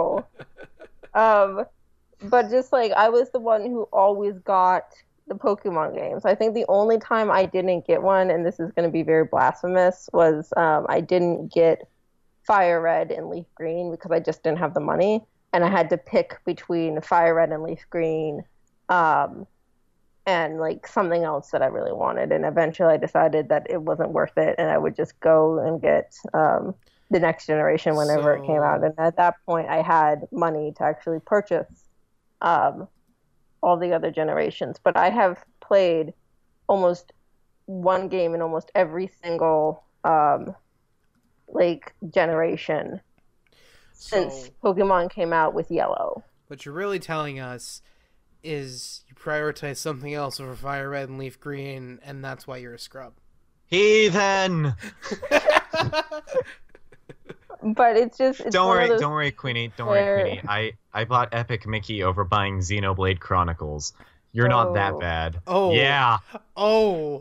Speaker 3: But just like I was the one who always got the Pokemon games. I think the only time I didn't get one, and this is going to be very blasphemous, was I didn't get Fire Red and Leaf Green because I just didn't have the money, and I had to pick between Fire Red and Leaf Green, and like something else that I really wanted. And eventually I decided that it wasn't worth it, and I would just go and get the next generation whenever it came out. And at that point I had money to actually purchase all the other generations. But I have played almost one game in almost every single like generation since Pokemon came out with Yellow.
Speaker 1: What you're really telling us is you prioritize something else over Fire Red and Leaf Green, and that's why you're a scrub.
Speaker 2: Heathen!
Speaker 3: But it's
Speaker 2: don't worry, Queenie. Don't worry, Queenie. I bought Epic Mickey over buying Xenoblade Chronicles. You're not that bad.
Speaker 1: Oh.
Speaker 2: Yeah.
Speaker 1: Oh.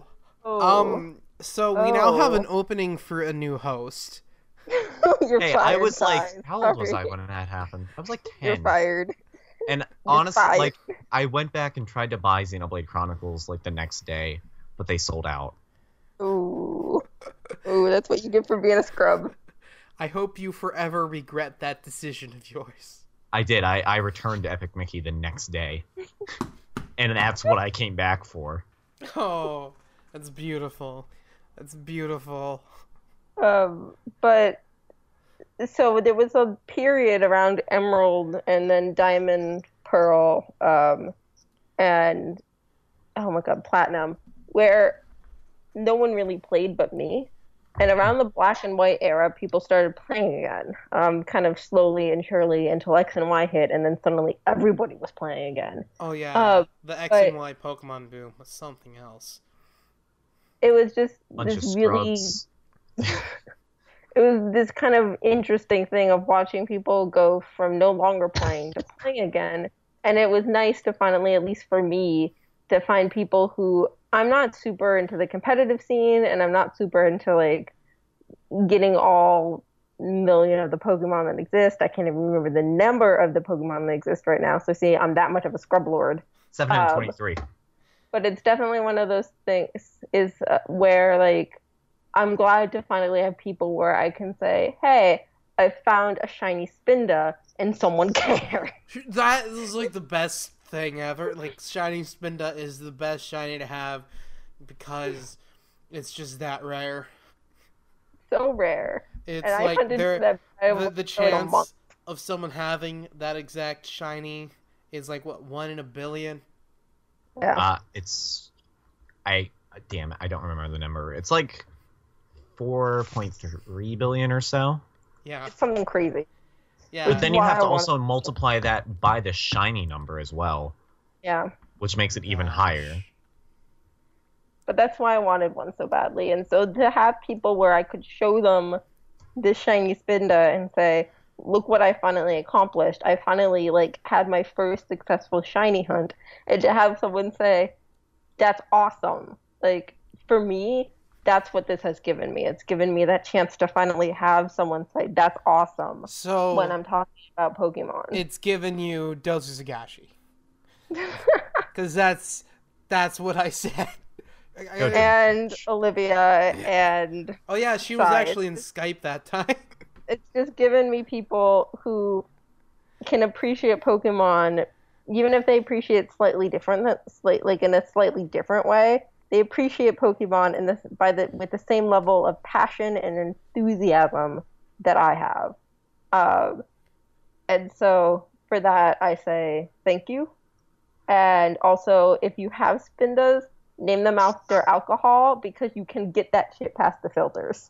Speaker 1: So we now have an opening for a new host.
Speaker 3: You're
Speaker 2: hey,
Speaker 3: fired,
Speaker 2: I was like,
Speaker 3: Ty.
Speaker 2: how old was I when that happened? I was like 10.
Speaker 3: You're fired.
Speaker 2: And honestly, like, I went back and tried to buy Xenoblade Chronicles like the next day, but they sold out.
Speaker 3: Ooh, that's what you get for being a scrub.
Speaker 1: I hope you forever regret that decision of yours.
Speaker 2: I did. I returned to Epic Mickey the next day. And that's what I came back for.
Speaker 1: Oh, that's beautiful. That's beautiful.
Speaker 3: But so there was a period around Emerald and then Diamond, Pearl, and oh my god, Platinum, where no one really played but me. And around the Black and White era, people started playing again, kind of slowly and surely until X and Y hit, and then suddenly everybody was playing again.
Speaker 1: Oh yeah, the X and Y Pokemon boom was something else.
Speaker 3: It was just
Speaker 2: Bunch
Speaker 3: this
Speaker 2: of
Speaker 3: really...
Speaker 2: scrubs.
Speaker 3: It was this kind of interesting thing of watching people go from no longer playing to playing again. And it was nice to finally, at least for me, to find people who... I'm not super into the competitive scene, and I'm not super into, like, getting all million of the Pokemon that exist. I can't even remember the number of the Pokemon that exist right now. So, see, I'm that much of a scrub lord.
Speaker 2: 723.
Speaker 3: But it's definitely one of those things where, like, I'm glad to finally have people where I can say, hey, I found a shiny Spinda, and someone cares.
Speaker 1: That is, like, the best thing ever. Like, shiny Spinda is the best shiny to have because it's just that rare.
Speaker 3: So rare.
Speaker 1: It's
Speaker 3: and
Speaker 1: like the chance of someone having that exact shiny is like, what, 1 in a billion?
Speaker 3: Yeah.
Speaker 2: Damn it, I don't remember the number. It's like 4.3 billion or so.
Speaker 1: Yeah.
Speaker 3: It's something crazy.
Speaker 1: Yeah.
Speaker 2: But then you have to also multiply that by the shiny number as well.
Speaker 3: Yeah.
Speaker 2: Which makes it even higher.
Speaker 3: But that's why I wanted one so badly. And so to have people where I could show them this shiny Spinda and say, look what I finally accomplished. I finally, like, had my first successful shiny hunt. And to have someone say, that's awesome. Like, for me, that's what this has given me. It's given me that chance to finally have someone say, that's awesome,
Speaker 1: So
Speaker 3: when I'm talking about Pokemon.
Speaker 1: it's given you Dozu Zagashi. Because that's what I said.
Speaker 3: And Olivia and
Speaker 1: Oh yeah, she was
Speaker 3: Sai.
Speaker 1: actually in Skype that time.
Speaker 3: It's just given me people who can appreciate Pokemon, even if they appreciate slightly different, like in a slightly different way. They appreciate Pokemon with the same level of passion and enthusiasm that I have. And so for that, I say thank you. And also, if you have Spindas, name them after alcohol, because you can get that shit past the filters.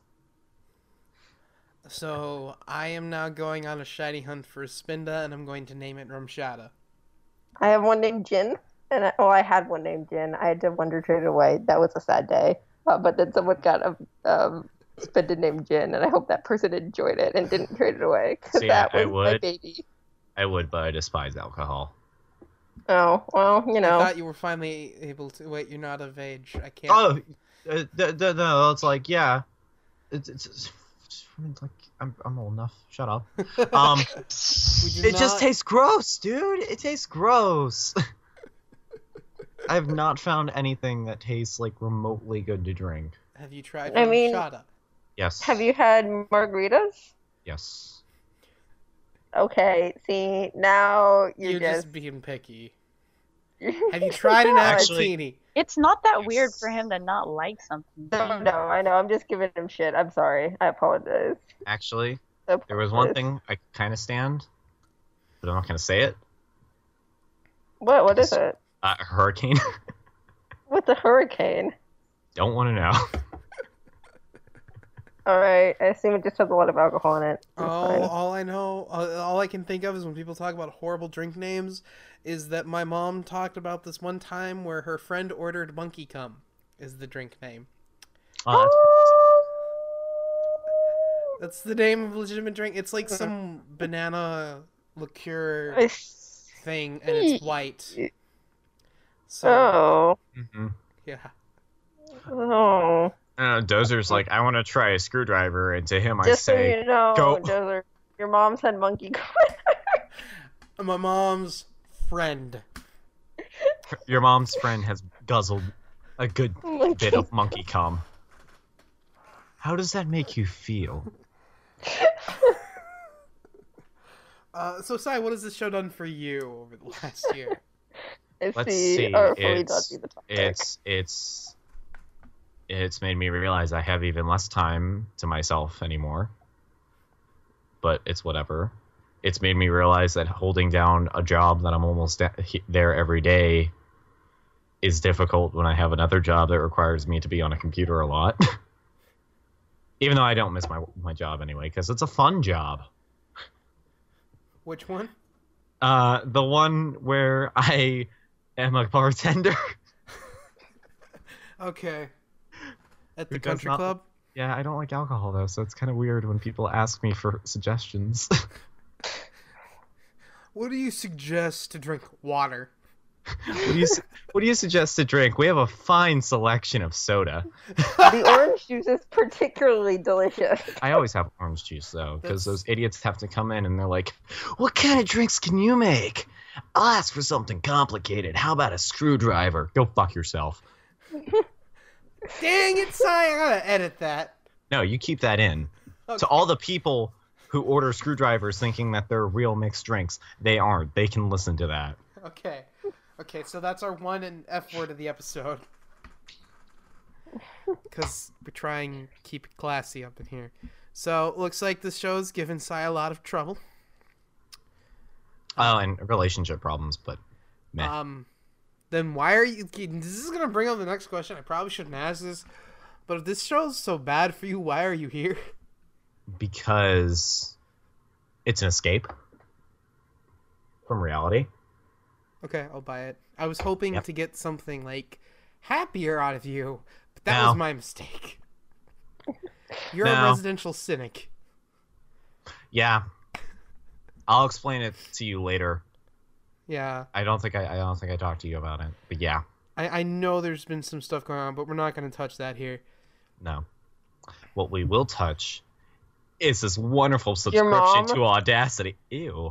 Speaker 1: So I am now going on a shiny hunt for a Spinda, and I'm going to name it Rumshada.
Speaker 3: I have one named Jin, and I had one named Jin. I had to wonder trade it away. That was a sad day. But then someone got a Spinda named Jin, and I hope that person enjoyed it and didn't trade it away, because
Speaker 2: See,
Speaker 3: that
Speaker 2: I
Speaker 3: was
Speaker 2: would.
Speaker 3: my baby.
Speaker 2: I would, but I despise alcohol.
Speaker 3: Oh, well,
Speaker 1: I thought you were finally able to. Wait, you're not of age. I can't.
Speaker 2: Oh, no, it's like, yeah. It's like, I'm old enough. Shut up. It just tastes gross, dude. It tastes gross. I have not found anything that tastes like remotely good to drink.
Speaker 1: Have you tried
Speaker 3: I mean-
Speaker 1: Rumshada?
Speaker 2: Yes.
Speaker 3: Have you had margaritas?
Speaker 2: Yes.
Speaker 3: Okay, see, now
Speaker 1: You're
Speaker 3: just...
Speaker 1: just being picky. Have you tried an
Speaker 2: Actually-
Speaker 1: Appletini?
Speaker 4: It's not that weird for him to not like something.
Speaker 3: No, I know. I'm just giving him shit. I'm sorry. I apologize.
Speaker 2: Actually, there was one thing I kind of stand, but I'm not going to say it.
Speaker 3: What is it?
Speaker 2: Hurricane.
Speaker 3: What's a hurricane?
Speaker 2: Don't want to know.
Speaker 3: Alright, I assume it just has a lot of alcohol in it. It's fine.
Speaker 1: All I know, all I can think of is when people talk about horrible drink names, is that my mom talked about this one time where her friend ordered Monkey Cum, is the drink name.
Speaker 2: Oh,
Speaker 1: That's the name of a legitimate drink. It's like some banana liqueur thing, and it's white. So,
Speaker 3: Oh.
Speaker 2: mm-hmm.
Speaker 1: yeah.
Speaker 3: Oh.
Speaker 2: Dozer's like, I want to try a screwdriver, and to him
Speaker 3: Just
Speaker 2: I
Speaker 3: so
Speaker 2: say,
Speaker 3: you know,
Speaker 2: go.
Speaker 3: Dozer, your mom said monkey cum.
Speaker 1: My mom's friend.
Speaker 2: Your mom's friend has guzzled a good bit of monkey cum. How does that make you feel?
Speaker 1: So, Sai, what has this show done for you over the last year?
Speaker 2: Let's see.
Speaker 3: Hopefully that's the topic.
Speaker 2: It's made me realize I have even less time to myself anymore. But it's whatever. It's made me realize that holding down a job that I'm almost there every day is difficult when I have another job that requires me to be on a computer a lot. Even though I don't miss my job anyway, because it's a fun job.
Speaker 1: Which one?
Speaker 2: The one where I am a bartender.
Speaker 1: Okay. At the
Speaker 2: Who does
Speaker 1: country
Speaker 2: not-
Speaker 1: club?
Speaker 2: Yeah, I don't like alcohol though, so it's kind of weird when people ask me for suggestions.
Speaker 1: What do you suggest to drink? Water.
Speaker 2: What do you suggest to drink? We have a fine selection of soda.
Speaker 3: The orange juice is particularly delicious.
Speaker 2: I always have orange juice though, because
Speaker 1: That's-
Speaker 2: those idiots have to come in and they're like, "What kind of drinks can you make? I'll ask for something complicated. How about a screwdriver?" Go fuck yourself.
Speaker 1: Dang it, Sai! I gotta edit that.
Speaker 2: No, you keep that in.
Speaker 1: Okay.
Speaker 2: To all the people who order screwdrivers thinking that they're real mixed drinks, they aren't. They can listen to that.
Speaker 1: Okay. Okay, so that's our one and F word of the episode. Because we're trying to keep it classy up in here. So, looks like this show's given Sai a lot of trouble.
Speaker 2: Oh, and relationship problems, but meh.
Speaker 1: Then why are you... This is going to bring up the next question. I probably shouldn't ask this. But if this show's so bad for you, why are you here?
Speaker 2: Because it's an escape from reality.
Speaker 1: Okay, I'll buy it. I was hoping
Speaker 2: Yep.
Speaker 1: to get something, like, happier out of you. But that
Speaker 2: No.
Speaker 1: was my mistake. You're a
Speaker 2: No.
Speaker 1: residential cynic.
Speaker 2: Yeah. I'll explain it to you later.
Speaker 1: Yeah.
Speaker 2: I don't think I talked to you about it, but yeah.
Speaker 1: I know there's been some stuff going on, but we're not going to touch that here.
Speaker 2: No. What we will touch is this wonderful
Speaker 3: Your mom?
Speaker 2: subscription to Audacity. Ew.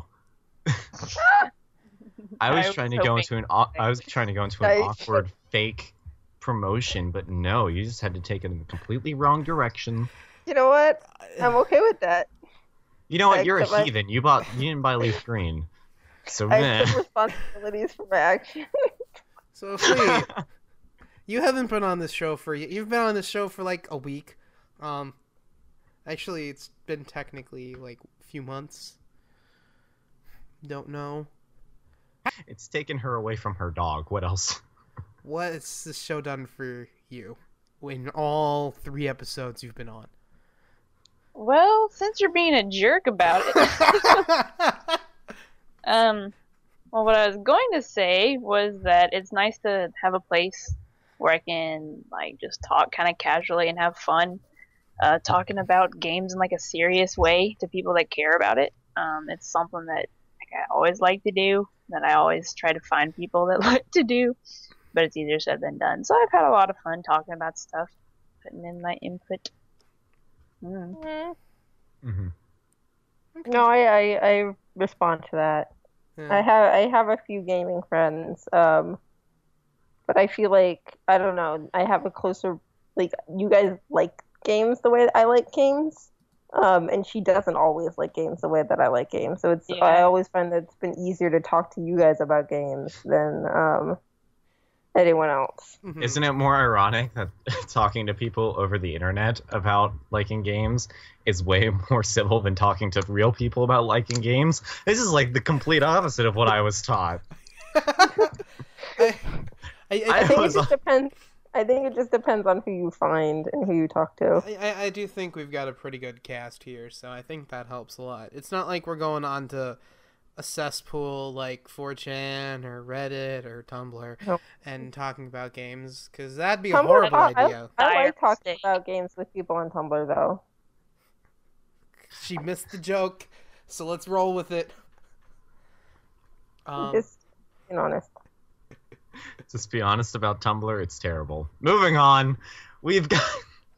Speaker 2: I was trying to go into an
Speaker 3: Nice.
Speaker 2: awkward fake promotion, but no, you just had to take it in the completely wrong direction.
Speaker 3: You know what? I'm okay with that.
Speaker 2: You know what? You're a
Speaker 3: Except
Speaker 2: heathen. You didn't buy Leaf Green. So
Speaker 3: I
Speaker 2: meh.
Speaker 3: took responsibilities for my actions.
Speaker 1: So, Flea, you haven't been on this show you've been on this show for like a week. Actually, it's been technically like a few months. Don't know.
Speaker 2: It's taken her away from her dog. What else?
Speaker 1: What has this show done for you in all 3 episodes you've been on?
Speaker 4: Well, since you're being a jerk about it, well, what I was going to say was that it's nice to have a place where I can like just talk kind of casually and have fun, talking about games in like a serious way to people that care about it. It's something that like, I always like to do, that I always try to find people that like to do, but it's easier said than done. So I've had a lot of fun talking about stuff, putting in my input.
Speaker 2: Mm-hmm.
Speaker 3: No, I respond to that.
Speaker 1: Yeah.
Speaker 3: I have a few gaming friends, but I feel like I don't know. I have a closer like you guys like games the way that I like games, and she doesn't always like games the way that I like games. So it's I always find that it's been easier to talk to you guys about games than anyone else.
Speaker 1: Mhm.
Speaker 2: Isn't it more ironic that talking to people over the internet about liking games is way more civil than talking to real people about liking games? This is like the complete opposite of what I was taught.
Speaker 1: I
Speaker 3: I think it just depends. I think it just depends on who you find and who you talk to.
Speaker 1: I do think we've got a pretty good cast here, so I think that helps a lot. It's not like we're going on to a cesspool like 4chan or Reddit or Tumblr
Speaker 3: Nope.
Speaker 1: and talking about games, because that'd be a
Speaker 3: Tumblr-
Speaker 1: horrible
Speaker 3: I
Speaker 1: idea.
Speaker 3: like talking
Speaker 4: mistake.
Speaker 3: about games with people on Tumblr, though.
Speaker 1: She missed the joke, so let's roll with it.
Speaker 3: Just being honest.
Speaker 2: Just be honest about Tumblr, it's terrible. Moving on, we've got...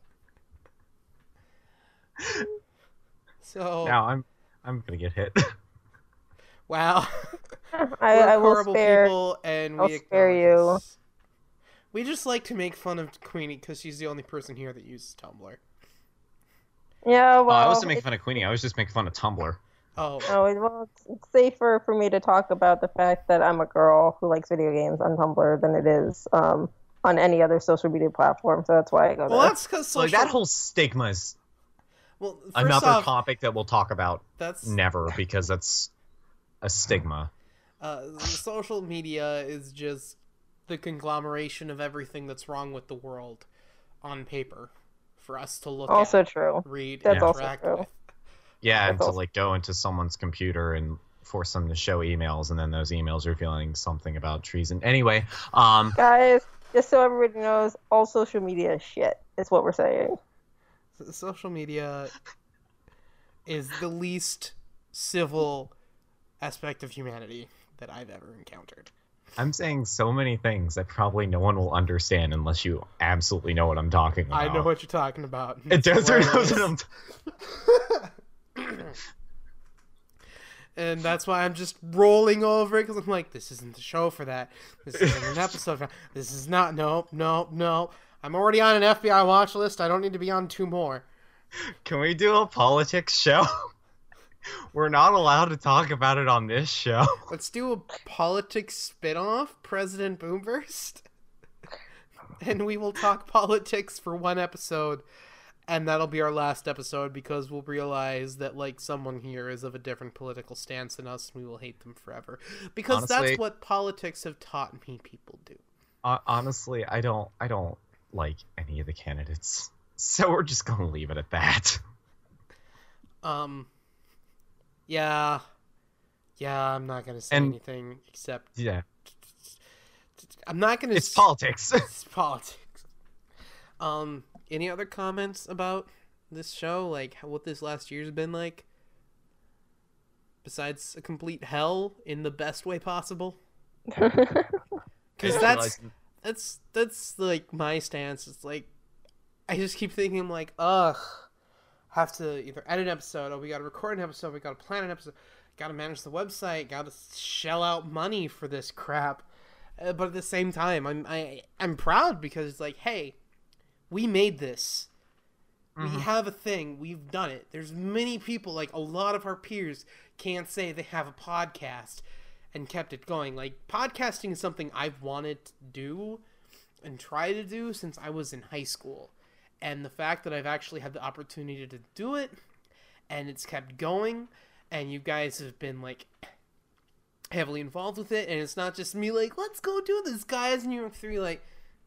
Speaker 1: So
Speaker 2: Now I'm gonna get hit.
Speaker 1: wow,
Speaker 3: I
Speaker 1: we're
Speaker 3: will
Speaker 1: horrible
Speaker 3: spare.
Speaker 1: people, and
Speaker 3: I'll
Speaker 1: we
Speaker 3: spare
Speaker 1: acknowledge
Speaker 3: you.
Speaker 1: this. We just like to make fun of Queenie because she's the only person here that uses Tumblr.
Speaker 3: Yeah, well,
Speaker 2: I wasn't making fun of Queenie, I was just making fun of Tumblr.
Speaker 1: Oh,
Speaker 3: well, it's safer for me to talk about the fact that I'm a girl who likes video games on Tumblr than it is on any other social media platform. So that's why I go
Speaker 1: well,
Speaker 3: there.
Speaker 1: that's because
Speaker 2: Like, that whole stigma is
Speaker 1: well, first
Speaker 2: another
Speaker 1: off,
Speaker 2: topic that we'll talk about
Speaker 1: that's
Speaker 2: never, because that's a stigma.
Speaker 1: social media is just the conglomeration of everything that's wrong with the world on paper for us to look
Speaker 3: Also
Speaker 1: at,
Speaker 3: true.
Speaker 1: read,
Speaker 3: That's
Speaker 1: and
Speaker 3: also
Speaker 1: interact
Speaker 3: true.
Speaker 1: with.
Speaker 2: Yeah, and
Speaker 3: That's
Speaker 2: to
Speaker 3: awesome.
Speaker 2: like go into someone's computer and force them to show emails, and then those emails revealing something about treason. Anyway,
Speaker 3: Guys, just so everybody knows, all social media is shit. Is what we're saying.
Speaker 1: Social media is the least civil aspect of humanity that I've ever encountered.
Speaker 2: I'm saying so many things that probably no one will understand unless you absolutely know what I'm talking about.
Speaker 1: I know what you're talking about.
Speaker 2: It does or
Speaker 1: Hilarious.
Speaker 2: doesn't.
Speaker 1: And that's why I'm just rolling over it, because I'm like, this isn't the show for that. This isn't an episode for that. This is not. No. I'm already on an FBI watch list. I don't need to be on 2 more.
Speaker 2: Can we do a politics show? We're not allowed to talk about it on this show.
Speaker 1: Let's do a politics spin-off, President Boomburst. And we will talk politics for 1 episode. And that'll be our last episode, because we'll realize that, like, someone here is of a different political stance than us, and we will hate them forever. Because
Speaker 2: Honestly,
Speaker 1: that's what politics have taught me people do.
Speaker 2: Honestly, I don't like any of the candidates. So we're just gonna leave it at that.
Speaker 1: Yeah, I'm not gonna say
Speaker 2: And-
Speaker 1: anything except
Speaker 2: Yeah,
Speaker 1: I'm not gonna.
Speaker 2: it's politics.
Speaker 1: It's politics. Any other comments about this show? Like, what this last year's been like? Besides a complete hell in the best way possible? Because that's like my stance. It's like I just keep thinking, I'm like, ugh, have to either edit an episode, or we gotta record an episode, we gotta plan an episode, gotta manage the website, gotta shell out money for this crap. But at the same time, I'm proud because it's like, hey, we made this. We have a thing. We've done it. There's many people, like a lot of our peers, can't say they have a podcast and kept it going. Like, podcasting is something I've wanted to do and try to do since I was in high school. And the fact that I've actually had the opportunity to do it, and it's kept going, and you guys have been, like, heavily involved with it, and it's not just me, like, let's go do this, guys, and you're three, like,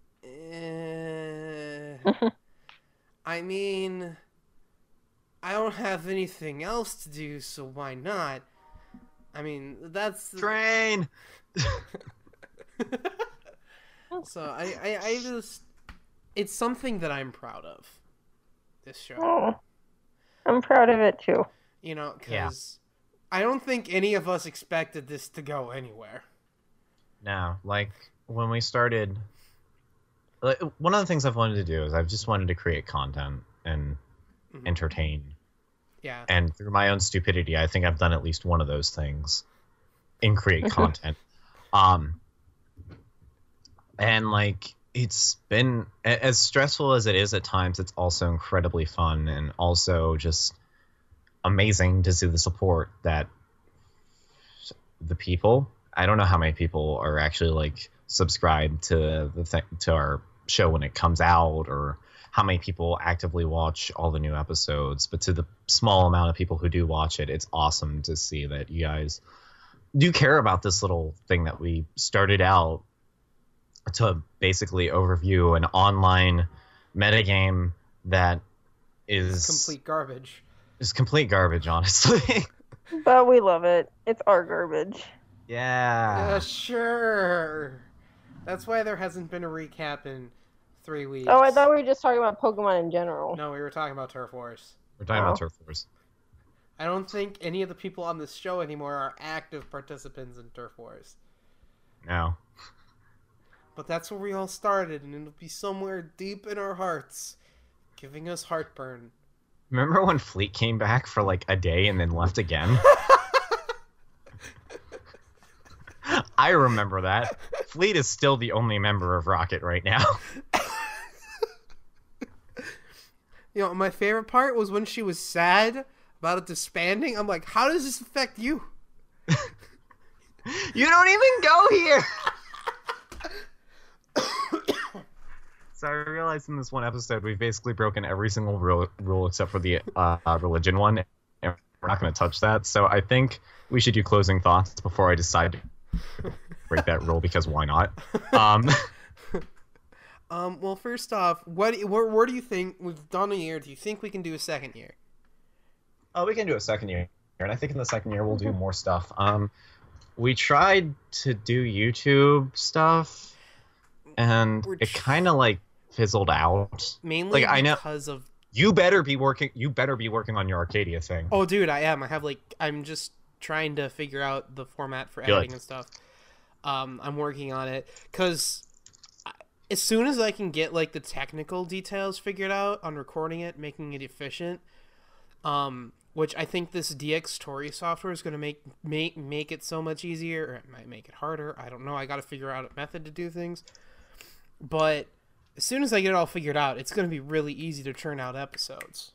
Speaker 1: I mean, I don't have anything else to do, so why not? I mean, that's...
Speaker 2: Train!
Speaker 1: So, I just... It's something that I'm proud of, this show.
Speaker 3: Oh, I'm proud of it, too.
Speaker 1: You know, because I don't think any of us expected this to go anywhere.
Speaker 2: No, like, when we started... Like, one of the things I've wanted to do is I've just wanted to create content and entertain.
Speaker 1: Yeah.
Speaker 2: And through my own stupidity, I think I've done at least one of those things in create content. And, like, it's been as stressful as it is at times. It's also incredibly fun and also just amazing to see the support that the people. I don't know how many people are actually like subscribed to to our show when it comes out, or how many people actively watch all the new episodes. But to the small amount of people who do watch it, it's awesome to see that you guys do care about this little thing that we started out to basically overview an online metagame that is
Speaker 1: complete garbage.
Speaker 2: Is complete garbage, honestly.
Speaker 3: But we love it. It's our garbage.
Speaker 2: Yeah.
Speaker 1: Sure. That's why there hasn't been a recap in 3 weeks.
Speaker 3: Oh, I thought we were just talking about Pokemon in general.
Speaker 1: No, we were talking about Turf Wars.
Speaker 2: We're talking about Turf Wars.
Speaker 1: I don't think any of the people on this show anymore are active participants in Turf Wars.
Speaker 2: No.
Speaker 1: But that's where we all started, and it'll be somewhere deep in our hearts, giving us heartburn.
Speaker 2: Remember when Fleet came back for like a day and then left again? I remember that. Fleet is still the only member of Rocket right now.
Speaker 1: You know, my favorite part was when she was sad about it disbanding. I'm like, how does this affect you?
Speaker 2: You don't even go here! So I realized in this one episode, we've basically broken every single rule except for the religion one, and we're not going to touch that. So I think we should do closing thoughts before I decide to break that rule, because why not?
Speaker 1: Well, first off, where do you think we've done a year? Do you think we can do a second year?
Speaker 2: Oh, we can do a second year, and I think in the second year we'll do more stuff. We tried to do YouTube stuff, and it kind of like fizzled out.
Speaker 1: Mainly
Speaker 2: like,
Speaker 1: because of
Speaker 2: you better be working on your Arcadia thing.
Speaker 1: Oh, dude, I am. I'm just trying to figure out the format for editing and stuff. I'm working on it because as soon as I can get like the technical details figured out on recording it, making it efficient, which I think this DxTory software is going to make it so much easier, or it might make it harder. I don't know. I got to figure out a method to do things. But as soon as I get it all figured out, it's going to be really easy to churn out episodes.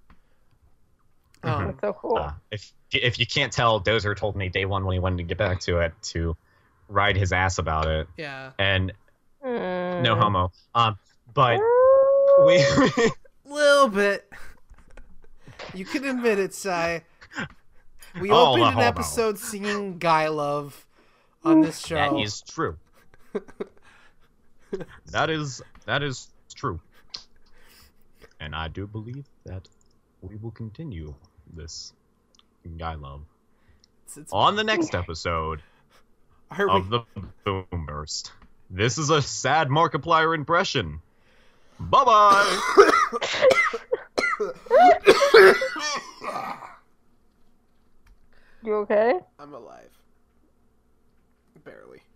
Speaker 3: That's so cool.
Speaker 2: If you can't tell, Dozer told me day one when he wanted to get back to it to ride his ass about it.
Speaker 1: Yeah.
Speaker 2: And no homo. But we
Speaker 1: little bit. You can admit it, Sai. We opened an episode singing Guy Love on this show.
Speaker 2: That is true. That is true. And I do believe that we will continue this Guy Love on the next episode of the Boom Burst. This is a sad Markiplier impression. Bye-bye!
Speaker 3: You okay?
Speaker 1: I'm alive. Barely.